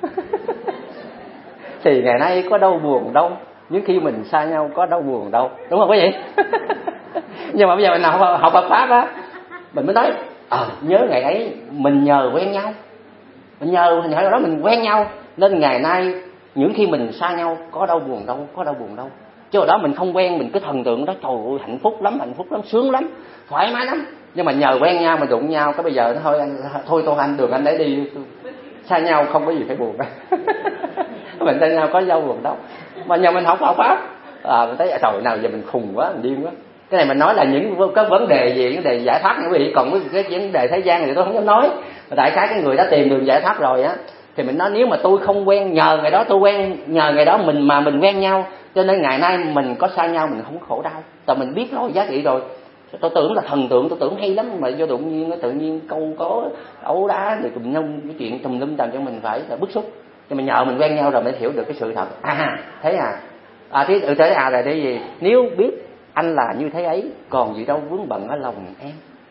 thì ngày nay có đâu buồn đâu, những khi mình xa nhau có đâu buồn đâu, đúng không quý vị? Nhưng mà bây giờ mình học, học Phật pháp á, mình mới nói ờ à, nhớ ngày ấy mình nhờ quen nhau, mình nhờ mình nhờ đó mình quen nhau nên ngày nay những khi mình xa nhau có đâu buồn đâu, có đâu buồn đâu. Chứ hồi đó mình không quen, mình cứ thần tượng đó trời ơi hạnh phúc lắm, hạnh phúc lắm, sướng lắm, thoải mái lắm. Nhưng mà nhờ quen nhau mình đụng nhau cái bây giờ thôi anh, thôi tôi anh đường anh đấy đi, xa nhau không có gì phải buồn mình xa nhau có đâu buồn đâu. Mà nhờ mình học Phật pháp à, mình thấy trời nào giờ mình khùng quá, mình điên quá. Cái này mình nói là những cái vấn đề gì, vấn đề giải thoát quý vị, còn cái vấn đề thế gian thì tôi không dám nói. Đại khái cái người đã tìm đường giải thoát rồi á, thì mình nói nếu mà tôi không quen, nhờ ngày đó tôi quen, nhờ ngày đó mình mà mình quen nhau, cho nên ngày nay mình có xa nhau mình không khổ đau, tại mình biết lối giá trị rồi. Tôi tưởng là thần tượng, tôi tưởng hay lắm, mà vô đột nhiên nó tự nhiên câu có ấu đá thì tùm lum cái chuyện tùm lum làm cho mình phải là bức xúc. Nhưng mà nhờ mình quen nhau rồi mới hiểu được cái sự thật. À thế à, à thế ừ, thế à là cái gì? Nếu biết anh là như thế ấy, còn gì đâu vướng bận ở lòng em.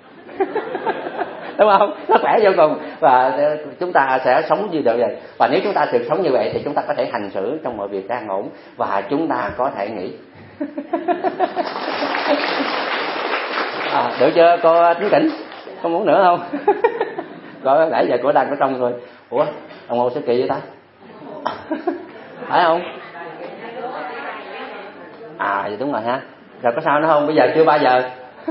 Đúng không? Nó khỏe vô cùng. Và chúng ta sẽ sống như vậy. Và nếu chúng ta được sống như vậy thì chúng ta có thể hành xử trong mọi việc an ổn, và chúng ta có thể nghĩ. À, được chưa cô Tiến Tĩnh? Có muốn nữa không? Coi nãy giờ cô đang có trong rồi. Ủa, ông Ngô sẽ kỳ vậy ta? Phải không? À vậy đúng rồi ha. Rồi có sao nữa không? Bây giờ chưa ba giờ.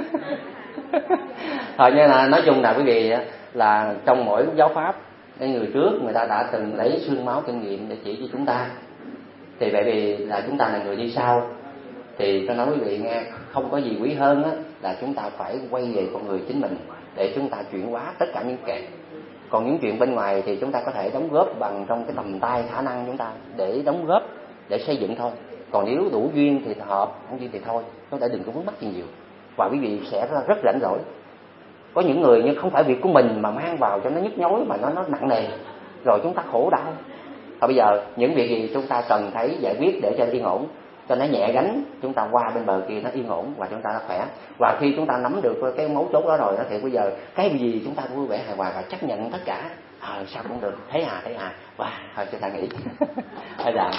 Thôi như là nói chung là quý vị là trong mỗi giáo pháp, cái người trước người ta đã từng lấy xương máu kinh nghiệm để chỉ cho chúng ta. Thì vậy vì là chúng ta là người đi sau, thì tôi nói quý vị nghe, không có gì quý hơn á là chúng ta phải quay về con người chính mình để chúng ta chuyển hóa tất cả những kẹt. Còn những chuyện bên ngoài thì chúng ta có thể đóng góp bằng trong cái tầm tay khả năng chúng ta để đóng góp, để xây dựng thôi. Còn nếu đủ duyên thì hợp, không duyên thì thôi, chúng ta đừng có vướng mắc gì nhiều. Và quý vị sẽ rất rảnh rỗi. Có những người nhưng không phải việc của mình mà mang vào cho nó nhức nhối, mà nó nó nặng nề, rồi chúng ta khổ đau. Thôi bây giờ những việc gì chúng ta cần thấy giải quyết để cho yên ổn, cho nó nhẹ gánh, chúng ta qua bên bờ kia nó yên ổn và chúng ta nó khỏe. Và khi chúng ta nắm được cái mấu chốt đó rồi đó, thì bây giờ cái gì chúng ta cũng vui vẻ hài hòa và chấp nhận tất cả. À, sao cũng được, thế à thế à, và thôi chúng ta nghĩ. Hay là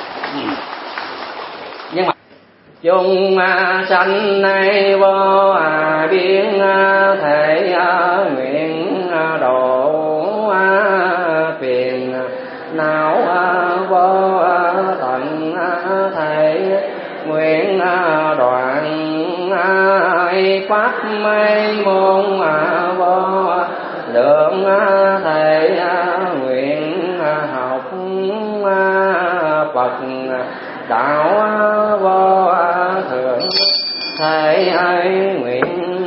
nhưng mà chung sanh này vô à biến thể nguyện độ phiền não vô tận thể nguyện đoạn pháp mây môn vô lượng thể nguyện học Phật đạo vô thượng thể nguyện